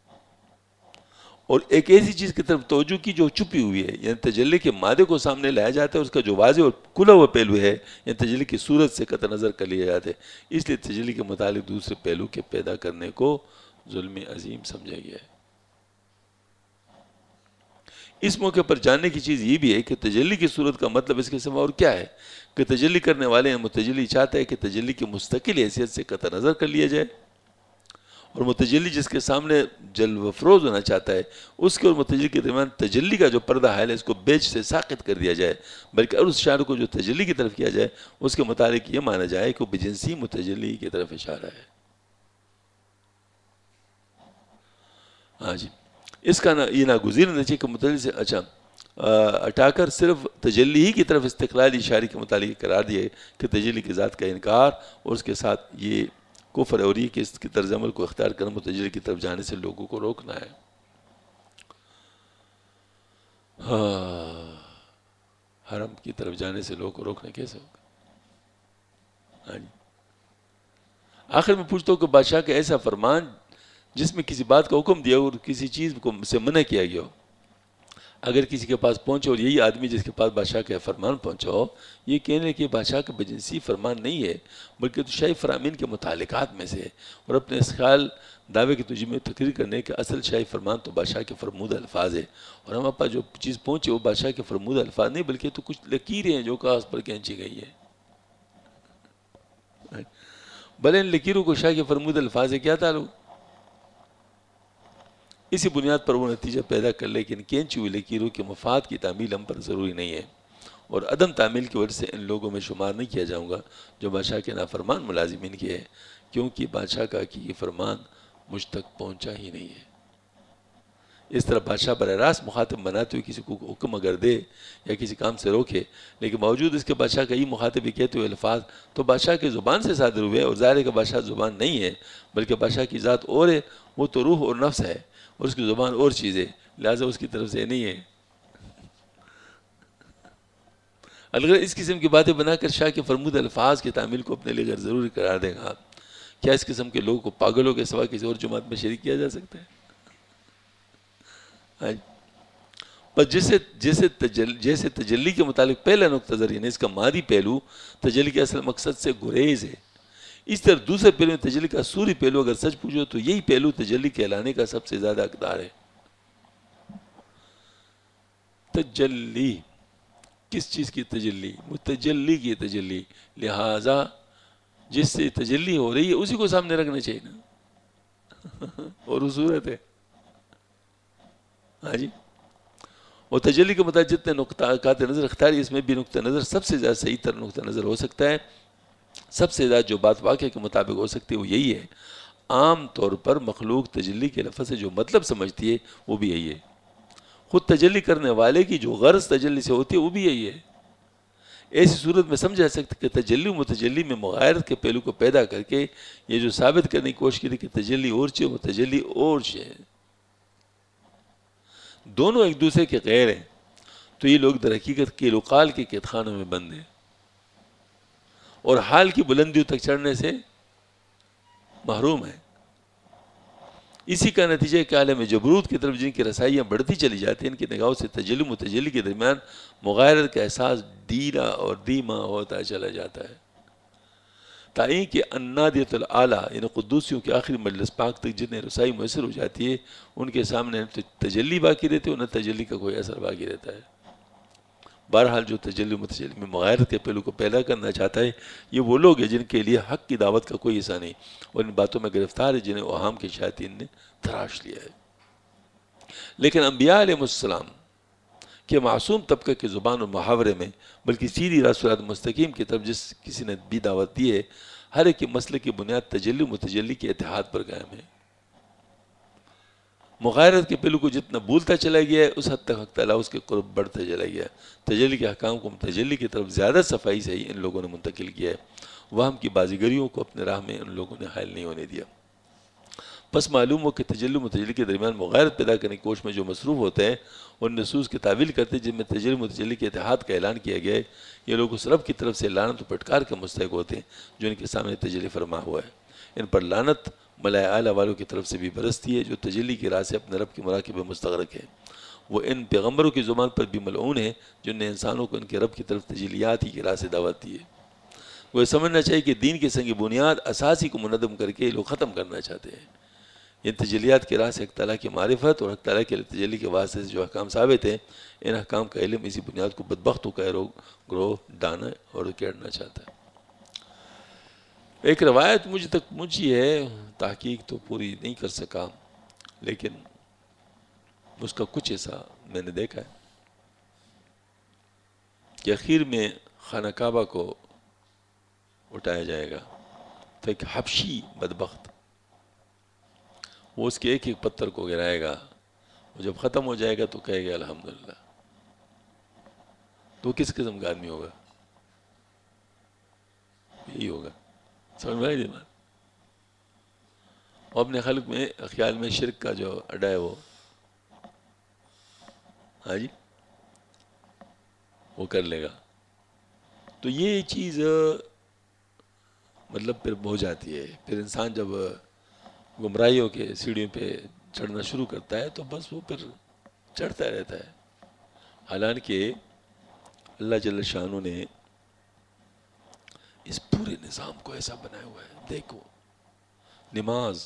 اور ایک ایسی چیز کی طرف توجہ کی جو چھپی ہوئی ہے. یعنی تجلی کے مادے کو سامنے لایا جاتا ہے، اس کا جو واضح اور کھلا ہوا پہلو ہے یعنی تجلی کی صورت سے قطع نظر کر لیا جاتا ہے. اس لیے تجلی کے متعلق دوسرے پہلو کے پیدا کرنے کو ظلم عظیم سمجھا گیا ہے. اس موقع پر جاننے کی چیز یہ بھی ہے کہ تجلی کی صورت کا مطلب اس کے سوا اور کیا ہے کہ تجلی کرنے والے متجلی چاہتا ہے کہ تجلی کی مستقل حیثیت سے قطع نظر کر لیا جائے، اور متجلی جس کے سامنے جلوہ افروز ہونا چاہتا ہے اس کے اور متجلی کے درمیان تجلی کا جو پردہ حائل ہے اس کو بیچ سے ساقط کر دیا جائے، بلکہ اور اس اشارے کو جو تجلی کی طرف کیا جائے اس کے متعلق یہ مانا جائے کہ وہ بجنسی متجلی کی طرف اشارہ ہے. ہاں جی، اس کا یہ ناگزیر نتیجہ کہ متجلی سے ہٹا کر صرف تجلی ہی کی طرف استقلالی اشارے کے متعلق قرار دیا کہ تجلی کی ذات کا انکار اور اس کے ساتھ یہ کفر اور یہ کہ اس کی طرز عمل کو اختیار کرنا متجلی کی طرف جانے سے لوگوں کو روکنا ہے. حرم کی طرف جانے سے لوگوں کو روکنا کیسے ہوگا؟ ہاں جی، آخر میں پوچھتا ہوں کہ بادشاہ کا ایسا فرمان جس میں کسی بات کا حکم دیا اور کسی چیز کو سے منع کیا گیا ہو، اگر کسی کے پاس پہنچے اور یہی آدمی جس کے پاس بادشاہ کا فرمان پہنچا ہو یہ کہنے کہ بادشاہ کا بجنسی فرمان نہیں ہے بلکہ تو شاہی فرامین کے متعلقات میں سے ہے، اور اپنے اس خیال دعوے کی تجھے میں تقریر کرنے کہ اصل شاہی فرمان تو بادشاہ کے فرمودہ الفاظ ہے، اور ہمارے پاس جو چیز پہنچے وہ بادشاہ کے فرمودہ الفاظ نہیں بلکہ تو کچھ لکیریں ہیں جو کاغذ پر کھینچی گئی ہیں. بھلے ان لکیروں کو شاہ کے فرمودہ الفاظ ہے کیا تعلق؟ اسی بنیاد پر وہ نتیجہ پیدا کر لے کہ ان کھینچی ہوئی لکیروں کے مفاد کی تعمیل ہم پر ضروری نہیں ہے، اور عدم تعمیل کی وجہ سے ان لوگوں میں شمار نہیں کیا جاؤں گا جو بادشاہ کے نافرمان ملازمین کے ہیں، کیونکہ بادشاہ کا کہ یہ فرمان مجھ تک پہنچا ہی نہیں ہے. اس طرح بادشاہ براہ راست مخاطب بناتے ہوئے کسی کو حکم اگر دے یا کسی کام سے روکے لیکن باوجود اس کے بادشاہ کا یہ مخاطب ہی کہتے ہوئے الفاظ تو بادشاہ کی زبان سے صادر ہوئے، اور ظاہر ہے کہ بادشاہ زبان نہیں ہے بلکہ بادشاہ کی ذات اور ہے، وہ تو روح اور نفس ہے اور اس کی زبان اور چیز ہے، لہٰذا اس کی طرف سے نہیں ہے. اگر اس قسم کی باتیں بنا کر شاہ کے فرمودہ الفاظ کی تعمیل کو اپنے لیے غیر ضروری قرار دے گا، کیا اس قسم کے لوگوں کو پاگلوں کے سوا کسی اور جماعت میں شریک کیا جا سکتا ہے؟ پر جیسے تجلی کے متعلق پہلا نقطہ نظر یعنی اس کا مادی پہلو تجلی کے اصل مقصد سے گریز ہے، اس طرح دوسرے پہلو میں تجلی کا سوری پہلو اگر سچ پوچھو تو یہی پہلو تجلی کہلانے کا سب سے زیادہ حقدار ہے. تجلی کس چیز کی تجلی؟ متجلی کی تجلی، لہذا جس سے تجلی ہو رہی ہے اسی کو سامنے رکھنا چاہیے نا اور وہ صورت ہے. ہاں جی، اور تجلی کے مطابق جتنے نقطہ نظر اختیاری، اس میں بھی نقطہ نظر سب سے زیادہ صحیح تر نقطہ نظر ہو سکتا ہے، سب سے زیادہ جو بات واقعہ کے مطابق ہو سکتی ہے وہ یہی ہے۔ عام طور پر مخلوق تجلی کے لفظ سے جو مطلب سمجھتی ہے وہ بھی یہی ہے، خود تجلی کرنے والے کی جو غرض تجلی سے ہوتی ہے وہ بھی یہی ہے۔ ایسی صورت میں سمجھا سکتے کہ تجلی و متجلی میں مغایرت کے پہلو کو پیدا کر کے یہ جو ثابت کرنے کی کوشش کی تھی کہ تجلی اور چیز متجلی اور چیز ہے، دونوں ایک دوسرے کے غیر ہیں، تو یہ لوگ در حقیقت کیل و قال کے قید خانوں میں بند ہیں اور حال کی بلندیوں تک چڑھنے سے محروم ہیں۔ اسی کا نتیجہ کہ عالم جبروت کی طرف جن کی رسائیاں بڑھتی چلی جاتی ہیں، ان کی نگاہوں سے تجلی متجلی کے درمیان مغایرت کا احساس دیرا اور دیما ہوتا چلا جاتا ہے، تائیں کہ النادیۃ الاعلیٰ یعنی قدوسیوں کے آخری مجلس پاک تک جتنے رسائی میسر ہو جاتی ہے، ان کے سامنے نہ تجلی باقی رہتی ہے اور نہ تجلی کا کوئی اثر باقی رہتا ہے۔ بہرحال جو تجلی متجلی میں مغایرت کے پہلو کو پیدا کرنا چاہتا ہے، یہ وہ لوگ ہیں جن کے لیے حق کی دعوت کا کوئی حصہ نہیں اور ان باتوں میں گرفتار ہے جنہیں اوہام کے شیاطین نے تراش لیا ہے۔ لیکن انبیاء علیہ السلام کہ معصوم طبقہ کی زبان اور محاورے میں بلکہ سیدھی راہ صراط مستقیم کی طرف جس کسی نے بھی دعوت دی ہے، ہر ایک کے مسئلے کی بنیاد تجلی متجلی کے اتحاد پر قائم ہے۔ مغایرت کے پہلو کو جتنا بھولتا چلا گیا ہے، اس حد تک حق تعالیٰ اس کے قرب بڑھتا چلا گیا ہے۔ تجلی کے حکام کو متجلی کی طرف زیادہ صفائی سے ہی ان لوگوں نے منتقل کیا ہے، وہم کی بازیگریوں کو اپنے راہ میں ان لوگوں نے حائل نہیں ہونے دیا۔ بس معلوم ہو کہ تجلی متجلی کے درمیان مغایرت پیدا کرنے کی کوشش میں جو مصروف ہوتے ہیں اور نصوص کی تعویل کرتے ہیں جن میں تجلی متجلی کے اتحاد کا اعلان کیا گیا ہے، یہ لوگ اس رب کی طرف سے لعنت و پٹکار کے مستحق ہوتے ہیں جو ان کے سامنے تجلی فرما ہوا ہے۔ ان پر لعنت ملائے اعلیٰ والوں کی طرف سے بھی برستی ہے جو تجلی کی راہ سے اپنے رب کے مراقبے میں مستغرق ہیں۔ وہ ان پیغمبروں کی زبان پر بھی ملعون ہیں جن نے انسانوں کو ان کے رب کی طرف تجلیات ہی کی راہ سے دعوت دی ہے۔ وہ یہ سمجھنا چاہیے کہ دین کے سنگ بنیاد اساسی کو منظم کر کے لوگ ختم کرنا چاہتے ہیں۔ ان تجلیات کی راہ سے حق تعالیٰ کی معرفت اور حق تعالیٰ کے تجلی کے واسطے سے جو احکام ثابت ہیں، ان احکام کا علم اسی بنیاد کو بدبختوں کا گروہ ڈانا اور کیڑنا چاہتا ہے۔ ایک روایت مجھ تک پہنچی ہے، تحقیق تو پوری نہیں کر سکا، لیکن اس کا کچھ حصہ میں نے دیکھا ہے کہ اخیر میں خانہ کعبہ کو اٹھایا جائے گا تو ایک حبشی بدبخت وہ اس کے ایک ایک پتھر کو گرائے گا، وہ جب ختم ہو جائے گا تو کہے گا الحمدللہ۔ تو کس قسم کا آدمی ہوگا؟ یہی ہوگا، سمجھ میں آئی دی بات؟ اور اپنے خلق میں خیال میں شرک کا جو اڈا ہے وہ ہاں جی وہ کر لے گا۔ تو یہ چیز مطلب پھر ہو جاتی ہے، پھر انسان جب گمراہیوں کے سیڑھیوں پہ چڑھنا شروع کرتا ہے تو بس وہ پھر چڑھتا رہتا ہے۔ حالانکہ اللہ جل شانہ نے اس پورے نظام کو ایسا بنایا ہوا ہے۔ دیکھو نماز،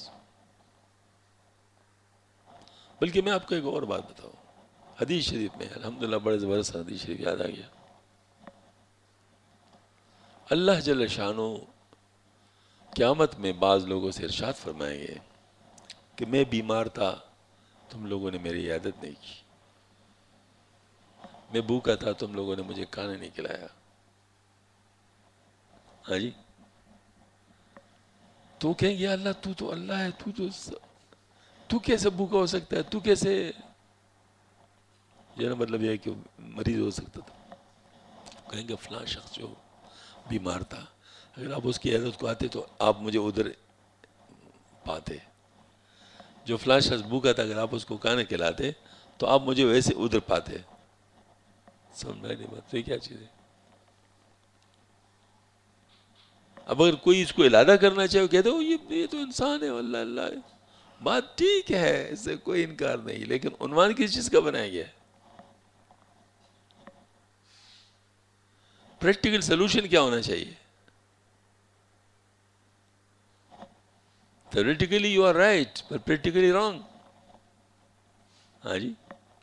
بلکہ میں آپ کو ایک اور بات بتاؤں، حدیث شریف میں الحمدللہ بڑے زبردست حدیث شریف یاد آ گیا، اللہ جل شانہ قیامت میں بعض لوگوں سے ارشاد فرمائیں گے کہ میں بیمار تھا، تم لوگوں نے میری عیادت نہیں کی، میں بھوکا تھا، تم لوگوں نے مجھے کھانا نہیں کھلایا۔ ہاں جی، تو کہیں گے اللہ تو تو اللہ ہے، تو کیسے بھوکا ہو سکتا ہے، تو کیسے، یہ نا مطلب یہ ہے کہ مریض ہو سکتا تھا۔ کہیں گے فلاں شخص جو بیمار تھا، اگر آپ اس کی عیادت کو آتے تو آپ مجھے ادھر پاتے، جو فلاں شخص بھوکا تھا اگر آپ اس کو کھانا کھلاتے تو آپ مجھے ویسے ادھر پاتے۔ سمجھ میں نہیں بات، تو یہ کیا چیز ہے؟ اب اگر کوئی اس کو علادہ کرنا چاہے کہتے ہو یہ تو انسان ہے، اللہ اللہ ہے، بات ٹھیک ہے، اس سے کوئی انکار نہیں، لیکن عنوان کس چیز کا بنایا گیا ہے؟ پریکٹیکل سلوشن کیا ہونا چاہیے؟ theoretically you are right but practically wrong۔ ہاں جی،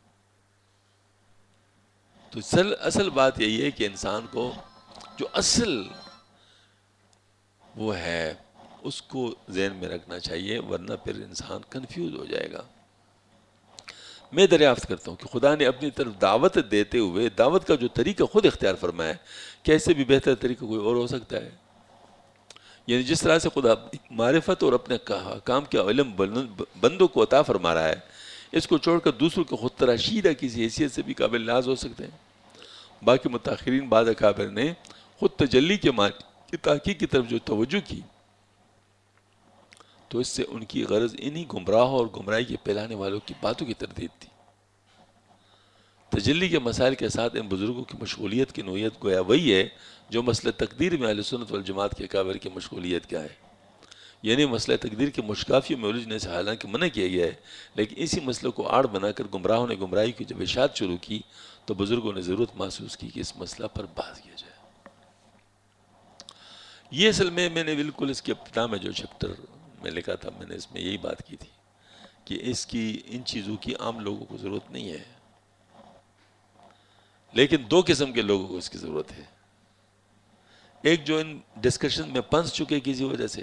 تو اصل بات یہی ہے کہ انسان کو جو اصل وہ ہے اس کو ذہن میں رکھنا چاہیے، ورنہ پھر انسان کنفیوز ہو جائے گا۔ میں دریافت کرتا ہوں کہ خدا نے اپنی طرف دعوت دیتے ہوئے دعوت کا جو طریقہ خود اختیار فرمایا ہے، کیا اس سے بھی بہتر طریقہ کوئی اور ہو سکتا ہے؟ یعنی جس طرح سے خدا معرفت اور اپنے کام کے علم بندوں کو عطا فرما رہا ہے، اس کو چھوڑ کر دوسروں کو خود تراشیدہ کسی حیثیت سے بھی قابل لحاظ ہو سکتے ہیں۔ باقی متاخرین بعض اکابر نے خود تجلی کے معنی کی تحقیق کی طرف جو توجہ کی، تو اس سے ان کی غرض انہی گمراہ اور گمراہی کے پھیلانے والوں کی باتوں کی تردید تھی۔ تجلی کے مسائل کے ساتھ ان بزرگوں کی مشغولیت کی نوعیت گویا وہی ہے جو مسئلہ تقدیر میں اہل سنت والجماعت کے اکابر کی مشغولیت کیا ہے، یعنی مسئلہ تقدیر کے مشکافیوں میں الجھنے سے حالانکہ منع کیا گیا ہے، لیکن اسی مسئلے کو آڑ بنا کر گمراہوں نے گمراہی کی جب اشاعت شروع کی تو بزرگوں نے ضرورت محسوس کی کہ اس مسئلہ پر بحث کیا جائے۔ یہ اصل میں نے بالکل اس کے ابتدا میں جو چیپٹر میں لکھا تھا، میں نے اس میں یہی بات کی تھی کہ اس کی ان چیزوں کی عام لوگوں کو ضرورت نہیں ہے، لیکن دو قسم کے لوگوں کو اس کی ضرورت ہے۔ ایک جو ان ڈسکشن میں پھنس چکے کسی وجہ سے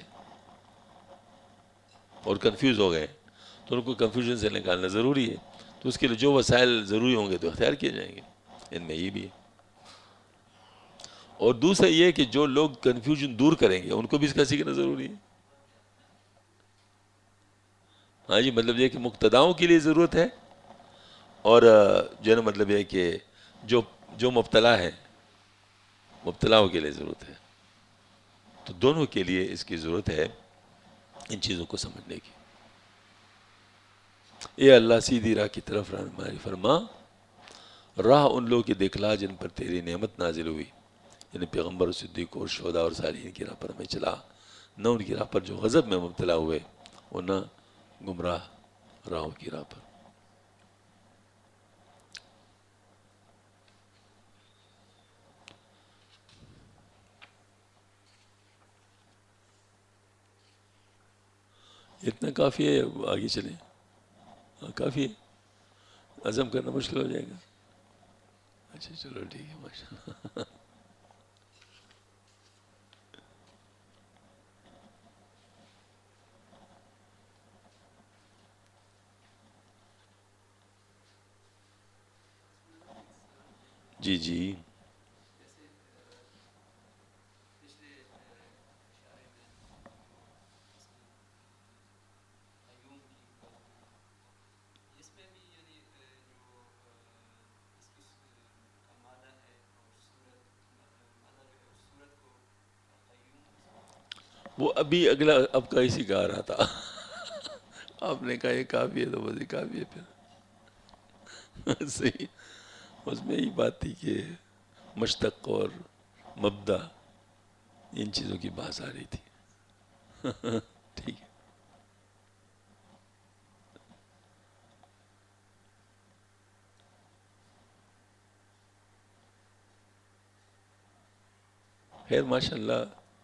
اور کنفیوز ہو گئے، تو ان کو کنفیوژن سے نکالنا ضروری ہے، تو اس کے لیے جو وسائل ضروری ہوں گے تو اختیار کیے جائیں گے، ان میں یہ بھی ہے۔ اور دوسرا یہ کہ جو لوگ کنفیوژن دور کریں گے ان کو بھی اس کا سیکھنا ضروری ہے۔ ہاں جی، مطلب یہ کہ مقتداؤں کے لیے ضرورت ہے، اور جو ہے نا مطلب یہ کہ جو مبتلا ہے مبتلاؤں کے لیے ضرورت ہے، تو دونوں کے لیے اس کی ضرورت ہے ان چیزوں کو سمجھنے کی۔ اے اللہ سیدھی راہ کی طرف رہنمائی فرما، راہ ان لوگوں کی دکھلا جن پر تیری نعمت نازل ہوئی، یعنی پیغمبر، صدیق اور شہداء اور صالحین کی راہ پر ہمیں چلا، نہ ان کی راہ پر جو غضب میں مبتلا ہوئے، اور نہ گمراہ راہوں کی راہ پر۔ اتنا کافی ہے، آگے چلیں؟ ہاں کافی ہے، عزم کرنا مشکل ہو جائے گا۔ اچھا چلو ٹھیک ہے، ماشاء اللہ۔ جی جی وہ ابھی اگلا اب کا اسی کا آ رہا تھا۔ آپ نے کہا یہ کافی ہے تو بس یہ کافی ہے پھر۔ صحیح، اس میں یہی بات تھی کہ مشتق اور مبدا، ان چیزوں کی بات آ رہی تھی۔ ٹھیک ہے۔ خیر ماشاء اللہ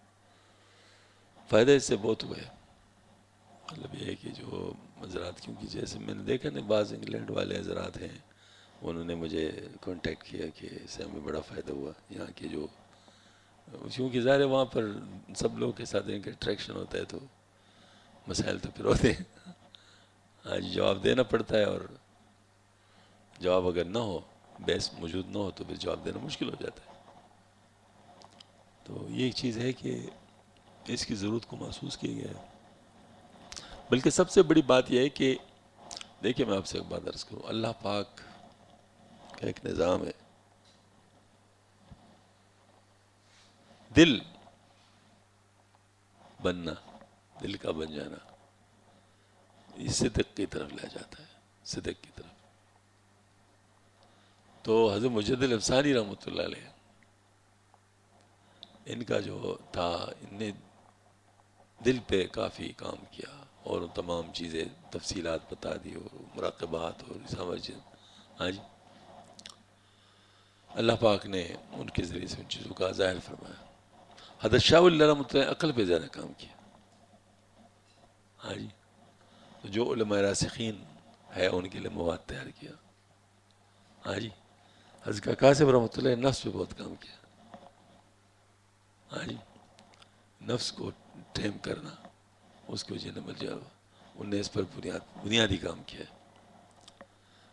فائدہ اس سے بہت ہوئے، مطلب یہ ہے کہ جو حضرات، کیونکہ جیسے میں نے دیکھا نا بعض انگلینڈ والے حضرات ہیں، انہوں نے مجھے کانٹیکٹ کیا کہ اس سے ہمیں بڑا فائدہ ہوا، یہاں کے جو، کیونکہ ظاہر ہے وہاں پر سب لوگوں کے ساتھ ان کا اٹریکشن ہوتا ہے تو مسائل تو پھر ہوتے ہیں۔ آج جواب دینا پڑتا ہے، اور جواب اگر نہ ہو، بحث موجود نہ ہو تو پھر جواب دینا مشکل ہو جاتا ہے۔ تو یہ ایک چیز ہے کہ اس کی ضرورت کو محسوس کیا گیا ہے۔ بلکہ سب سے بڑی بات یہ ہے کہ دیکھیں، میں آپ سے ایک بات عرض کروں، اللہ پاک کا ایک نظام ہے، دل بننا، دل کا بن جانا، یہ صدق کی طرف لے جاتا ہے، صدق کی طرف۔ تو حضرت مجدد الافسانی رحمۃ اللہ علیہ، ان کا جو تھا، ان نے دل پہ کافی کام کیا، اور تمام چیزیں تفصیلات بتا دی، اور مراقبات اور سمجھ۔ ہاں جی، اللہ پاک نے ان کے ذریعے سے ان چیزوں کا ظاہر فرمایا۔ حضرت شاہ ولی رحمۃ اللہ عقل پہ زیادہ کام کیا۔ ہاں جی، تو جو علماء راسخین ہے ان کے لیے مواد تیار کیا۔ ہاں جی، حضرت قاسم رحمۃ اللہ نے نفس پہ بہت کام کیا۔ ہاں جی، نفس کو ٹھیم کرنا، اس کو جنم الجاوا، انہوں نے اس پر بنیادی کام کیا ہے۔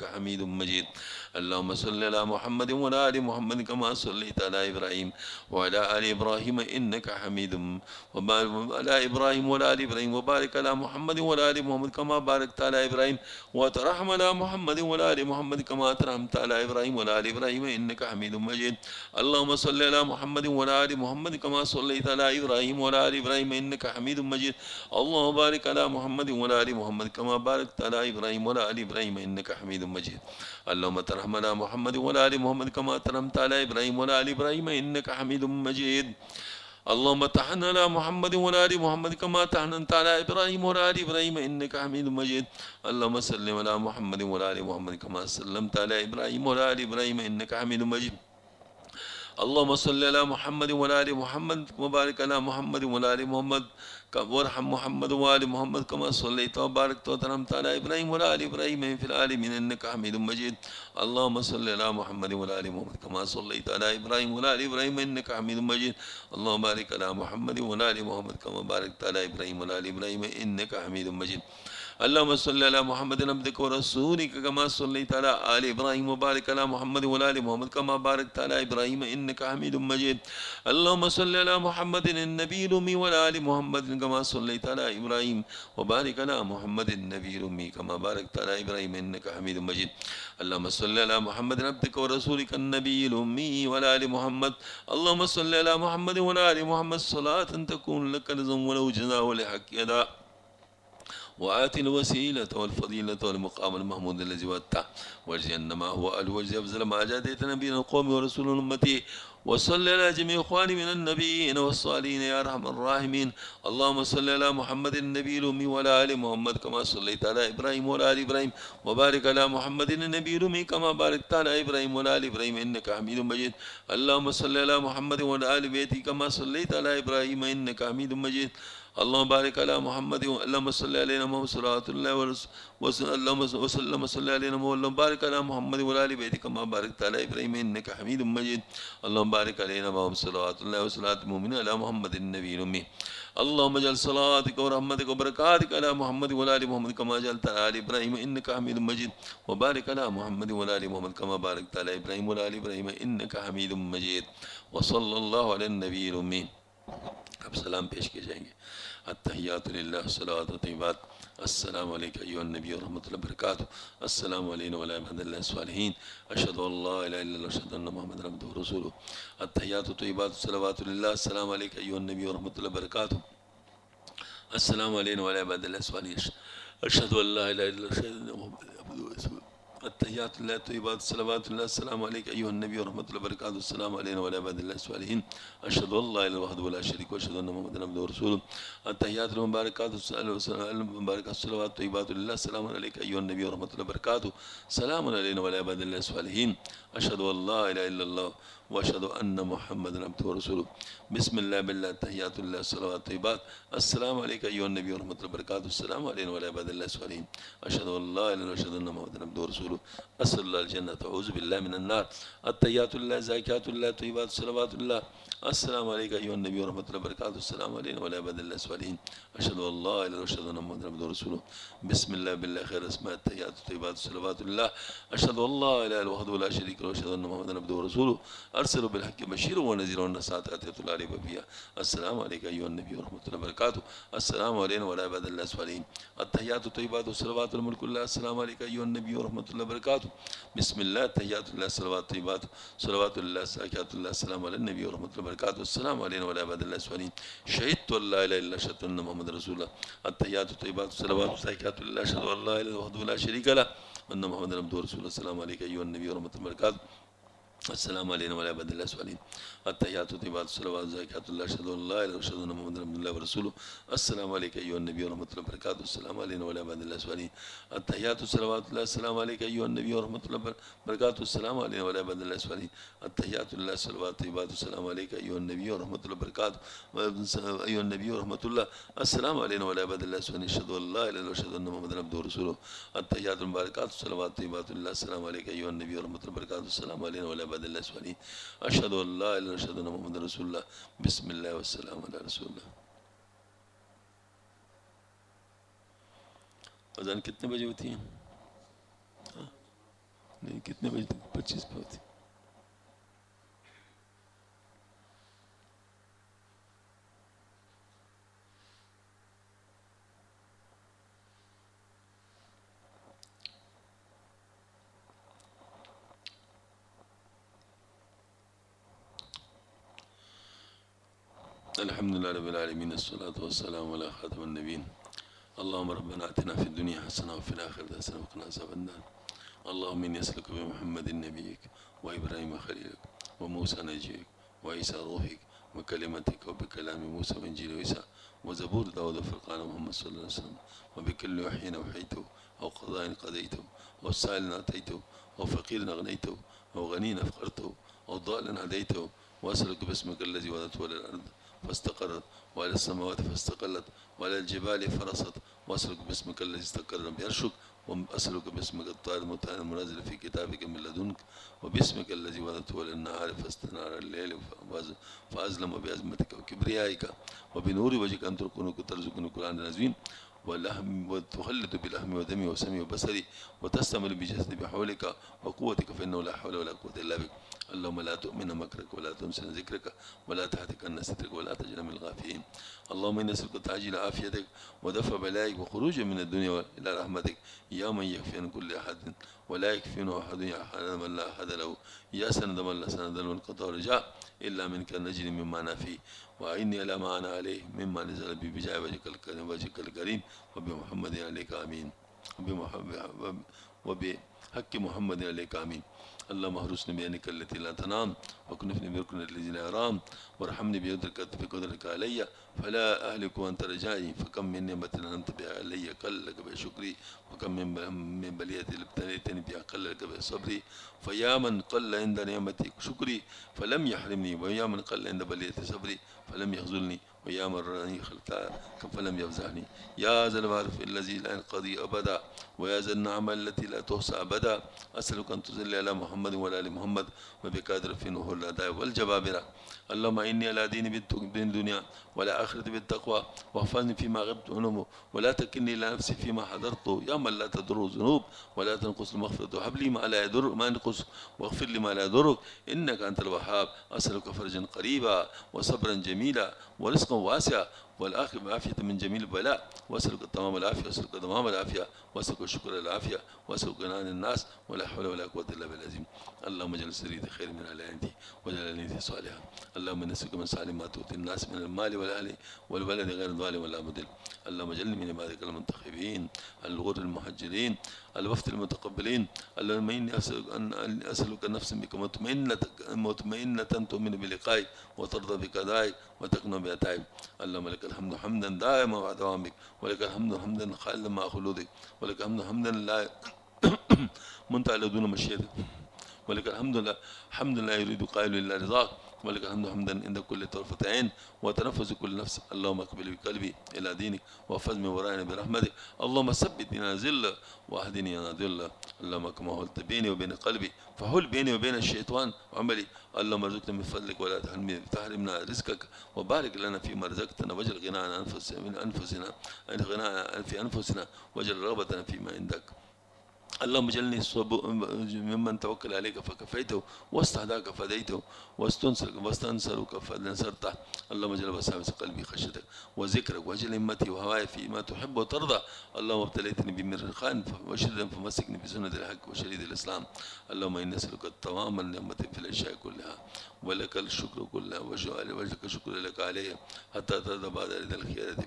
إنك حميد مجيد. اللهم صل على محمد وعلى آل محمد كما صليت على إبراهيم وعلى آل إبراهيم إنك حميد، وبارك على إبراهيم وعلى آل إبراهيم، وبارك على محمد وعلى آل محمد كما باركت على إبراهيم، وترحم على محمد وعلى آل محمد كما ترحمت على إبراهيم وعلى آل إبراهيم إنك حميد مجيد. اللهم صل على محمد وعلى آل محمد كما صليت على إبراهيم وعلى آل إبراهيم إنك حميد مجيد. اللهم بارك على محمد وعلى آل محمد كما باركت على إبراهيم وعلى آل إبراهيم إنك حميد مجيد. اللهم ترحم على محمد وعلى آل محمد كما ترحمت على إبراهيم وعلى آل إبراهيم إنك حميد مجيد. اللهم تحن على محمد وعلى آل محمد كما تحننت على إبراهيم وعلى آل إبراهيم إنك حميد مجيد. اللهم سلم على محمد وعلى آل محمد كما سلمت على إبراهيم وعلى آل إبراهيم إنك حميد مجيد. اللهم صل على محمد وعلى آل محمد وبارك على محمد وعلى آل محمد وارحم محمد وآل محمد كما صليت وباركت وترحمت على إبراهيم وعلى آل إبراهيم في العالمين إنك حميد مجيد. اللهم صل على محمد وعلى آل محمد كما صليت على إبراهيم وعلى آل إبراهيم إنك حميد مجيد. اللهم بارك على محمد وعلى آل محمد كما باركت على إبراهيم وعلى آل إبراهيم إنك حميد مجيد. اللهم صل على محمد عبدك ورسولك كما صليت على آل إبراهيم، وبارك على محمد وعلى آل محمد كما باركت على إبراهيم إنك حميد مجيد. اللهم صل على محمد النبي الأمي وعلى آل محمد كما صليت على إبراهيم، وبارك على محمد النبي الأمي كما باركت على إبراهيم إنك حميد مجيد. اللهم صل على محمد عبدك ورسولك النبي الأمي وعلى آل محمد. اللهم صل على محمد وعلى آل محمد صلاة تكون لك رزقا ولو جزاء ولحق أداء، وآت الوسيلة والفضيلة والمقام المحمود الذي وعدته، واجزي ما هو الوجه أفضل ما جاديت نبينا القوم ورسول أمتي، وصل على جميع إخواني من النبيين والصالحين يا أرحم الراحمين. اللهم صل على محمد النبي الأمي وعلى آل محمد كما صليت على إبراهيم وعلى آل إبراهيم، وبارك على محمد النبي الأمي كما باركت على إبراهيم وعلى آل إبراهيم إنك حميد مجيد. اللهم صل على محمد وعلى آل بيته كما صليت على إبراهيم إنك حميد مجيد. اللهم بارك على محمد، اللهم صل علينا محمد صلوات الله اللهم صل علينا اللهم بارك على محمد وعلى آل بيته كما باركت على إبراهيم إنك حميد مجيد. اللهم بارك علينا محمد صلوات الله وصلاة المؤمنين على محمد النبي الأمي. اللهم اجعل صلاتك ورحمتك وبركاتك على محمد وعلى آل محمد كما جعلت على آل إبراهيم إنك حميد مجيد، وبارك على محمد وعلى آل محمد كما باركت على إبراهيم وعلى آل إبراهيم إنك حميد مجيد. وصلى الله على النبي الأمي. اب سلام پیش کیے جائیں گے. التحیات للہ الصلوات والطیبات. السلام علیکم ایھا النبی ورحمۃ اللہ وبرکاتہ. السلام علینا وعلی عباد اللہ الصالحین. اشہد ان لا الہ الا اللہ اشہد ان محمد عبدہ ورسولہ. التحیات والطیبات الصلوات للہ. السلام علیکم ایھا النبی ورحمۃ اللہ وبرکاتہ. السلام علینا وعلی عباد اللہ الصالحین. اشہد ان لا الہ الا اللہ اشہد ان محمد عبدہ ورسولہ. التحیات للہ الطیبات الصلوات للہ. السلام علیکم ایھا النبی ورحمۃ اللہ وبرکاتہ. السلام علینا وعلی عباد اللہ الصالحین. اشہد ان لا الہ الا اللہ وحدہ لا شریک لہ واشہد ان محمدا عبدہ ورسولہ. التحیات المبارکات المبارکات الصلوات الطیبات للہ. السلام علیکم ایھا النبی ورحمۃ اللہ وبرکاتہ. السلام علینا وعلی عباد اللہ الصالحین. اشہد ان لا الہ الا اللہ واشہد ان محمدا عبدہ ورسولہ. بسم اللہ باللہ. التحیات للہ الصلوات الطیبات. السلام علیکم ایھا النبی ورحمۃ اللہ وبرکاتہ. السلام علینا وعلی عباد اللہ الصالحین. اشہد ان لا الہ الا اللہ واشہد ان محمدا عبدہ ورسولہ. اسأل اللہ الجنۃ اعوذ باللہ من النار. التحیات للہ زاکیات اللہ طیبات الصلوات اللہ. السلام علیکم ایھا النبی ورحمۃ اللہ وبرکاتہ. السلام علینا وعلی عباد اللہ الصالحین. اشہد ان لا الہ الا اللہ واشہد ان محمدا عبدہ ورسولہ. بسم اللہ باللہ خیر اسماء. التحیات الطیبات الصلوات اللہ. اشہد ان لا الہ الا اللہ وحدہ لا شریک لہ واشہد ان محمدا عبدہ ورسولہ. ارسلہ بالحق بشیرا ونذیرا والنصاۃ اتیۃ لا ریب فیہا. السلام علیکم ایھا النبی ورحمۃ اللہ وبرکاتہ. السلام علینا وعلی عباد اللہ الصالحین. التحیات الطیبات الصلوات الملک اللہ. السلام علیکم ایھا النبی ورحمۃ اللہ وبرکاتہ. بسم اللہ. التحیات اللہ صلوات طیبات صلوات اللہ زاکیات اللہ. السلام علی النبی ورحمۃ اللہ وبرکاتہ. السلام علینا وعلی عباد اللہ الصالحین. شہدت ان لا الہ الا اللہ اشہدت ان محمد رسول اللہ. التحیات طیبات صلوات زاکیات اللہ. اشہد ان لا الہ الا اللہ وحدہ لا شریک لہ وان محمدا عبدہ ورسولہ. السلام علیکم ایھا النبی ورحمۃ اللہ وبرکاتہ. السلام علینا وعلی عباد اللہ الصالحین. التحیات طیبات صلوات زاکیات اللہ. اشہد ان لا الہ الا اللہ اشہد ان محمدا عبدہ ورسولہ. السلام علیکم ایھا النبی ورحمۃ اللہ وبرکاتہ. السلام علینا وعلی عباد اللہ الصالحین. التحیات صلوات اللہ. السلام علیکم ایھا النبی ورحمۃ اللہ وبرکاتہ. السلام علینا وعلی عباد اللہ الصالحین. التحیات اللہ صلوات طیبات. السلام علیکم ایھا النبی ورحمۃ اللہ وبرکاتہ. ایھا النبی ورحمۃ اللہ. السلام علینا وعلی عباد اللہ الصالحین. اشہد ان لا الہ الا اللہ اشہد ان محمدا عبدہ ورسولہ. التحیات المبارکات صلوات طیبات اللہ. السلام علیکم ایھا النبی ورحمۃ اللہ وبرکاتہ. السلام علینا وعلی عباد اللہ الصالحین. اشہد ان لا الہ الا اللہ اشہد ان محمدا رسول اللہ. بسم اللہ والسلام علی رسول اللہ. اذان کتنے بجے ہوتی ہیں؟ नहीं, कितने बजे तक? 25 पे होती। अल्हम्दुलिल्लाह रब्बिल आलमीन, अस्सलातु वस्सलामु अला खातिमिन नबीय्यीन। अल्लाहुम्मा रब्बना आतिना फिद दुनिया हसना व फिल आखिरति हसना व क़िना अज़ाबन नार। अल्लाहुम्मा इन्नी अस्अलुका बिमुहम्मदिन नबिय्यिक व इब्राहीम खलीलिक व मूसा नजीयिक व ईसा रूहिक व कलिमतिक व बिकलामि मूसा व इंजील ईसा व ज़बूर दाऊद व फ़ुरक़ान मुहम्मद सल्लल्लाहु अलैहि वसल्लम व बिकुल्लि वहय्यिन वहय्यतहु अव क़ज़ाइन क़ज़यतहु अव साइलिन अतयतहु अव फ़क़ीरिन अग़नयतहु अव ग़निय्यन अफ़क़रतहु अव ضالًا هديته وأسألك باسمك الذي ولدت على الأرض فاستقرت وعلى السماوات فاستقلت وعلى الجبال فرست وأسألك باسمك الذي استقر بعرشك وأسألك باسمك الطاهر المطهر المنزل في كتابك من لدنك وباسمك الذي ولدت على النهار فاستنار الليل فأظلم بعظمتك وكبريائك وبنور وجهك أن ترزقني القرآن العظيم وتخلد بلحمي ودمي وسمي وبصري وتستعمل بجسدي بحولك وقوتك فإنه لا حول ولا قوة إلا بك. اللهم لا تؤمن مكرك ولا تنسى ذكرك ولا تهتك عن سترك ولا تجعل من الغافلين. اللهم إني نسألك تعجيل عافيتك ودفع بلائك وخروج من الدنيا إلى رحمتك يا من يكفي عن كل أحد ولا يكفينه أحد يا حنان من لا أحد له يا سند من لا سند له والقضاء رجاء إلا منك نجري مما أنا فيه وأعني على ما أنا عليه مما نزل به بجاه وجهك الكريم وبمحمد عليك آمين وبحق محمد عليك آمين. اللهم احرسني بعينك التي لا تنام واكنفني بركن الذي لا يرام وارحمني بقدرك علي فلا أهلك وأنت رجائي فكم من نعمة أنت بها علي قل لك بشكري وكم من بلية ابتليتني بها قل لك بصبري فيا من قل عند نعمتك شكري فلم يحرمني ويا من قل عند بلية صبري فلم يخذلني ويا من راني خلقا فلم يفزعني يا ذا الوارث الذي لا ينقضي أبدا ويا ذا النعمة التي لا تحصى أبدا أسألك أن تصلي على محمد وعلى آل محمد وبقدر في نور الأداء والجبابرة. اللهم إني على دين بالدنيا ولا آخرة بالتقوى واحفظني فيما غبت عنه ولا تكلني إلى نفسي فيما حضرت يا من لا تضر الذنوب ولا تنقص المغفرة وهب لي ما لا يضر ما ينقص واغفر لي ما لا يضرك إنك أنت الوهاب. أسألك فرجا قريبا وصبرا جميلا ورزقا واسعا والآخر بعافية من جميل البلاء وأسألك تمام العافية وأسألك تمام العافية وأسألك شكر العافية وأسألك غنى عن الناس ولا حول ولا قوة إلا بالله العظيم. اللهم اجعل سريتي خير من علانتي واجعل نيتي صالحة. اللهم نسألك من صالح ما تؤتي الناس من المال والأهل والولد غير ظالم ولا مضل. اللهم اجعلني من عبادك المنتخبين الغر المحجلين الوفد المتقبلين. اللهم إني أسألك نفسا بك مطمئنة تؤمن بلقائك وترضى بقضائك وتقنع بعطائك. اللهم لك الحمد حمدا دائما بعد دوامك ولك الحمد حمدا خالدا مع خلودك ولك الحمد حمدا لا منتهى دون مشيئتك ولك الحمد حمد لا يريد قائل الا رضاك ولك الحمد حمدا عند كل طرفة عين وتنفس كل نفس. اللهم اقبل بقلبي الى دينك واحفظ من ورائنا برحمتك. اللهم ثبتني على ذل واهدني على ذل. اللهم كما حلت بيني وبين قلبي فحل بيني وبين الشيطان وعملي. اللهم ارزقنا من فضلك ولا تحرمنا رزقك وبارك لنا فيما رزقتنا واجعل غنانا عن انفسنا غنانا في انفسنا واجعل رغبتنا فيما عندك. اللهم اجعلني ممن توكل عليك فكفيته واستهداك فديته واستنصرك فنصرته. اللهم اجعل وساوس قلبي خشيتك وذكرك واجعل همتي وهواي فيما تحب وترضى. اللهم ابتليتني بمرخان وشرا فمسكني بسنة الحق وشريد الاسلام. اللهم اني اسالك تمام النعمة في الاشياء كلها ولك الشكر كله وجهك شكر لك عليه حتى ترضى بعد رضا الخيرة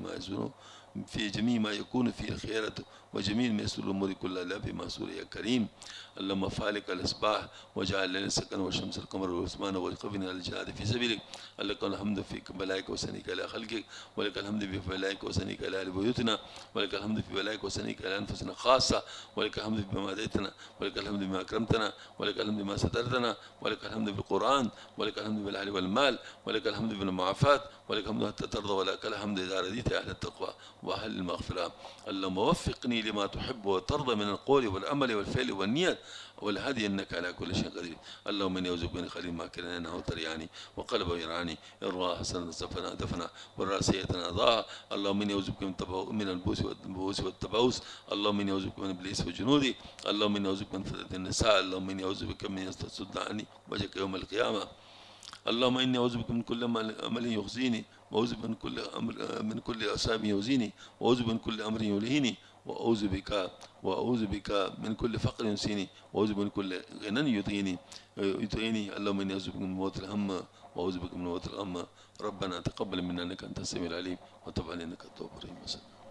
في جميع ما يكون فيه الخيرة وجميع ما يسر الأمور كلها لا في معصور يا كريم. اللهم فالق الأصباح وجعل الليل السكن والشمس القمر والعثمان والقفن على الجهاد في سبيلك. لك الحمد في بلائك وسنيك على خلقك ولك الحمد في بلائك وسنيك على بيوتنا ولك الحمد في بلائك وسنيك على أنفسنا خاصة ولك الحمد بما هديتنا ولك الحمد بما أكرمتنا ولك الحمد بما سترتنا ولك الحمد بالقرآن ولك الحمد بالأهل والمال ولك الحمد بالمعافاة ولك الحمد حتى ترضى ولك الحمد إذا رضيت يا أهل التقوى وأهل المغفرة. اللهم وفقني لما تحب وترضى من القول والعمل والفعل والنية والهدي، إنك على كل شيء قدير. اللهم إني أعوذ بك من خير ما كان إنه ترياني وقلب يراني إن حسنا سفنا دفنا والراسية أضاء. اللهم إني أعوذ بك من البؤس والتبعوس. اللهم إني أعوذ بك من إبليس وجنودي. اللهم إني أعوذ بك من فتنة النساء. اللهم إني أعوذ بك من يصد عني وجهك يوم القيامة. اللهم إني أعوذ بك من كل عمل يخزيني، وأعوذ بك من كل أمر، من كل أصحاب يوزيني، وأعوذ بك من كل أمر يلهيني، وأعوذ بك من كل فقر ينسيني، وأعوذ بك من كل غنى يطغيني. اللهم إني أعوذ بك من موت الهم، وأعوذ بك من موت الغم. ربنا تقبل منا إنك أنت السميع العليم، وتب علينا إنك التواب الرحيم.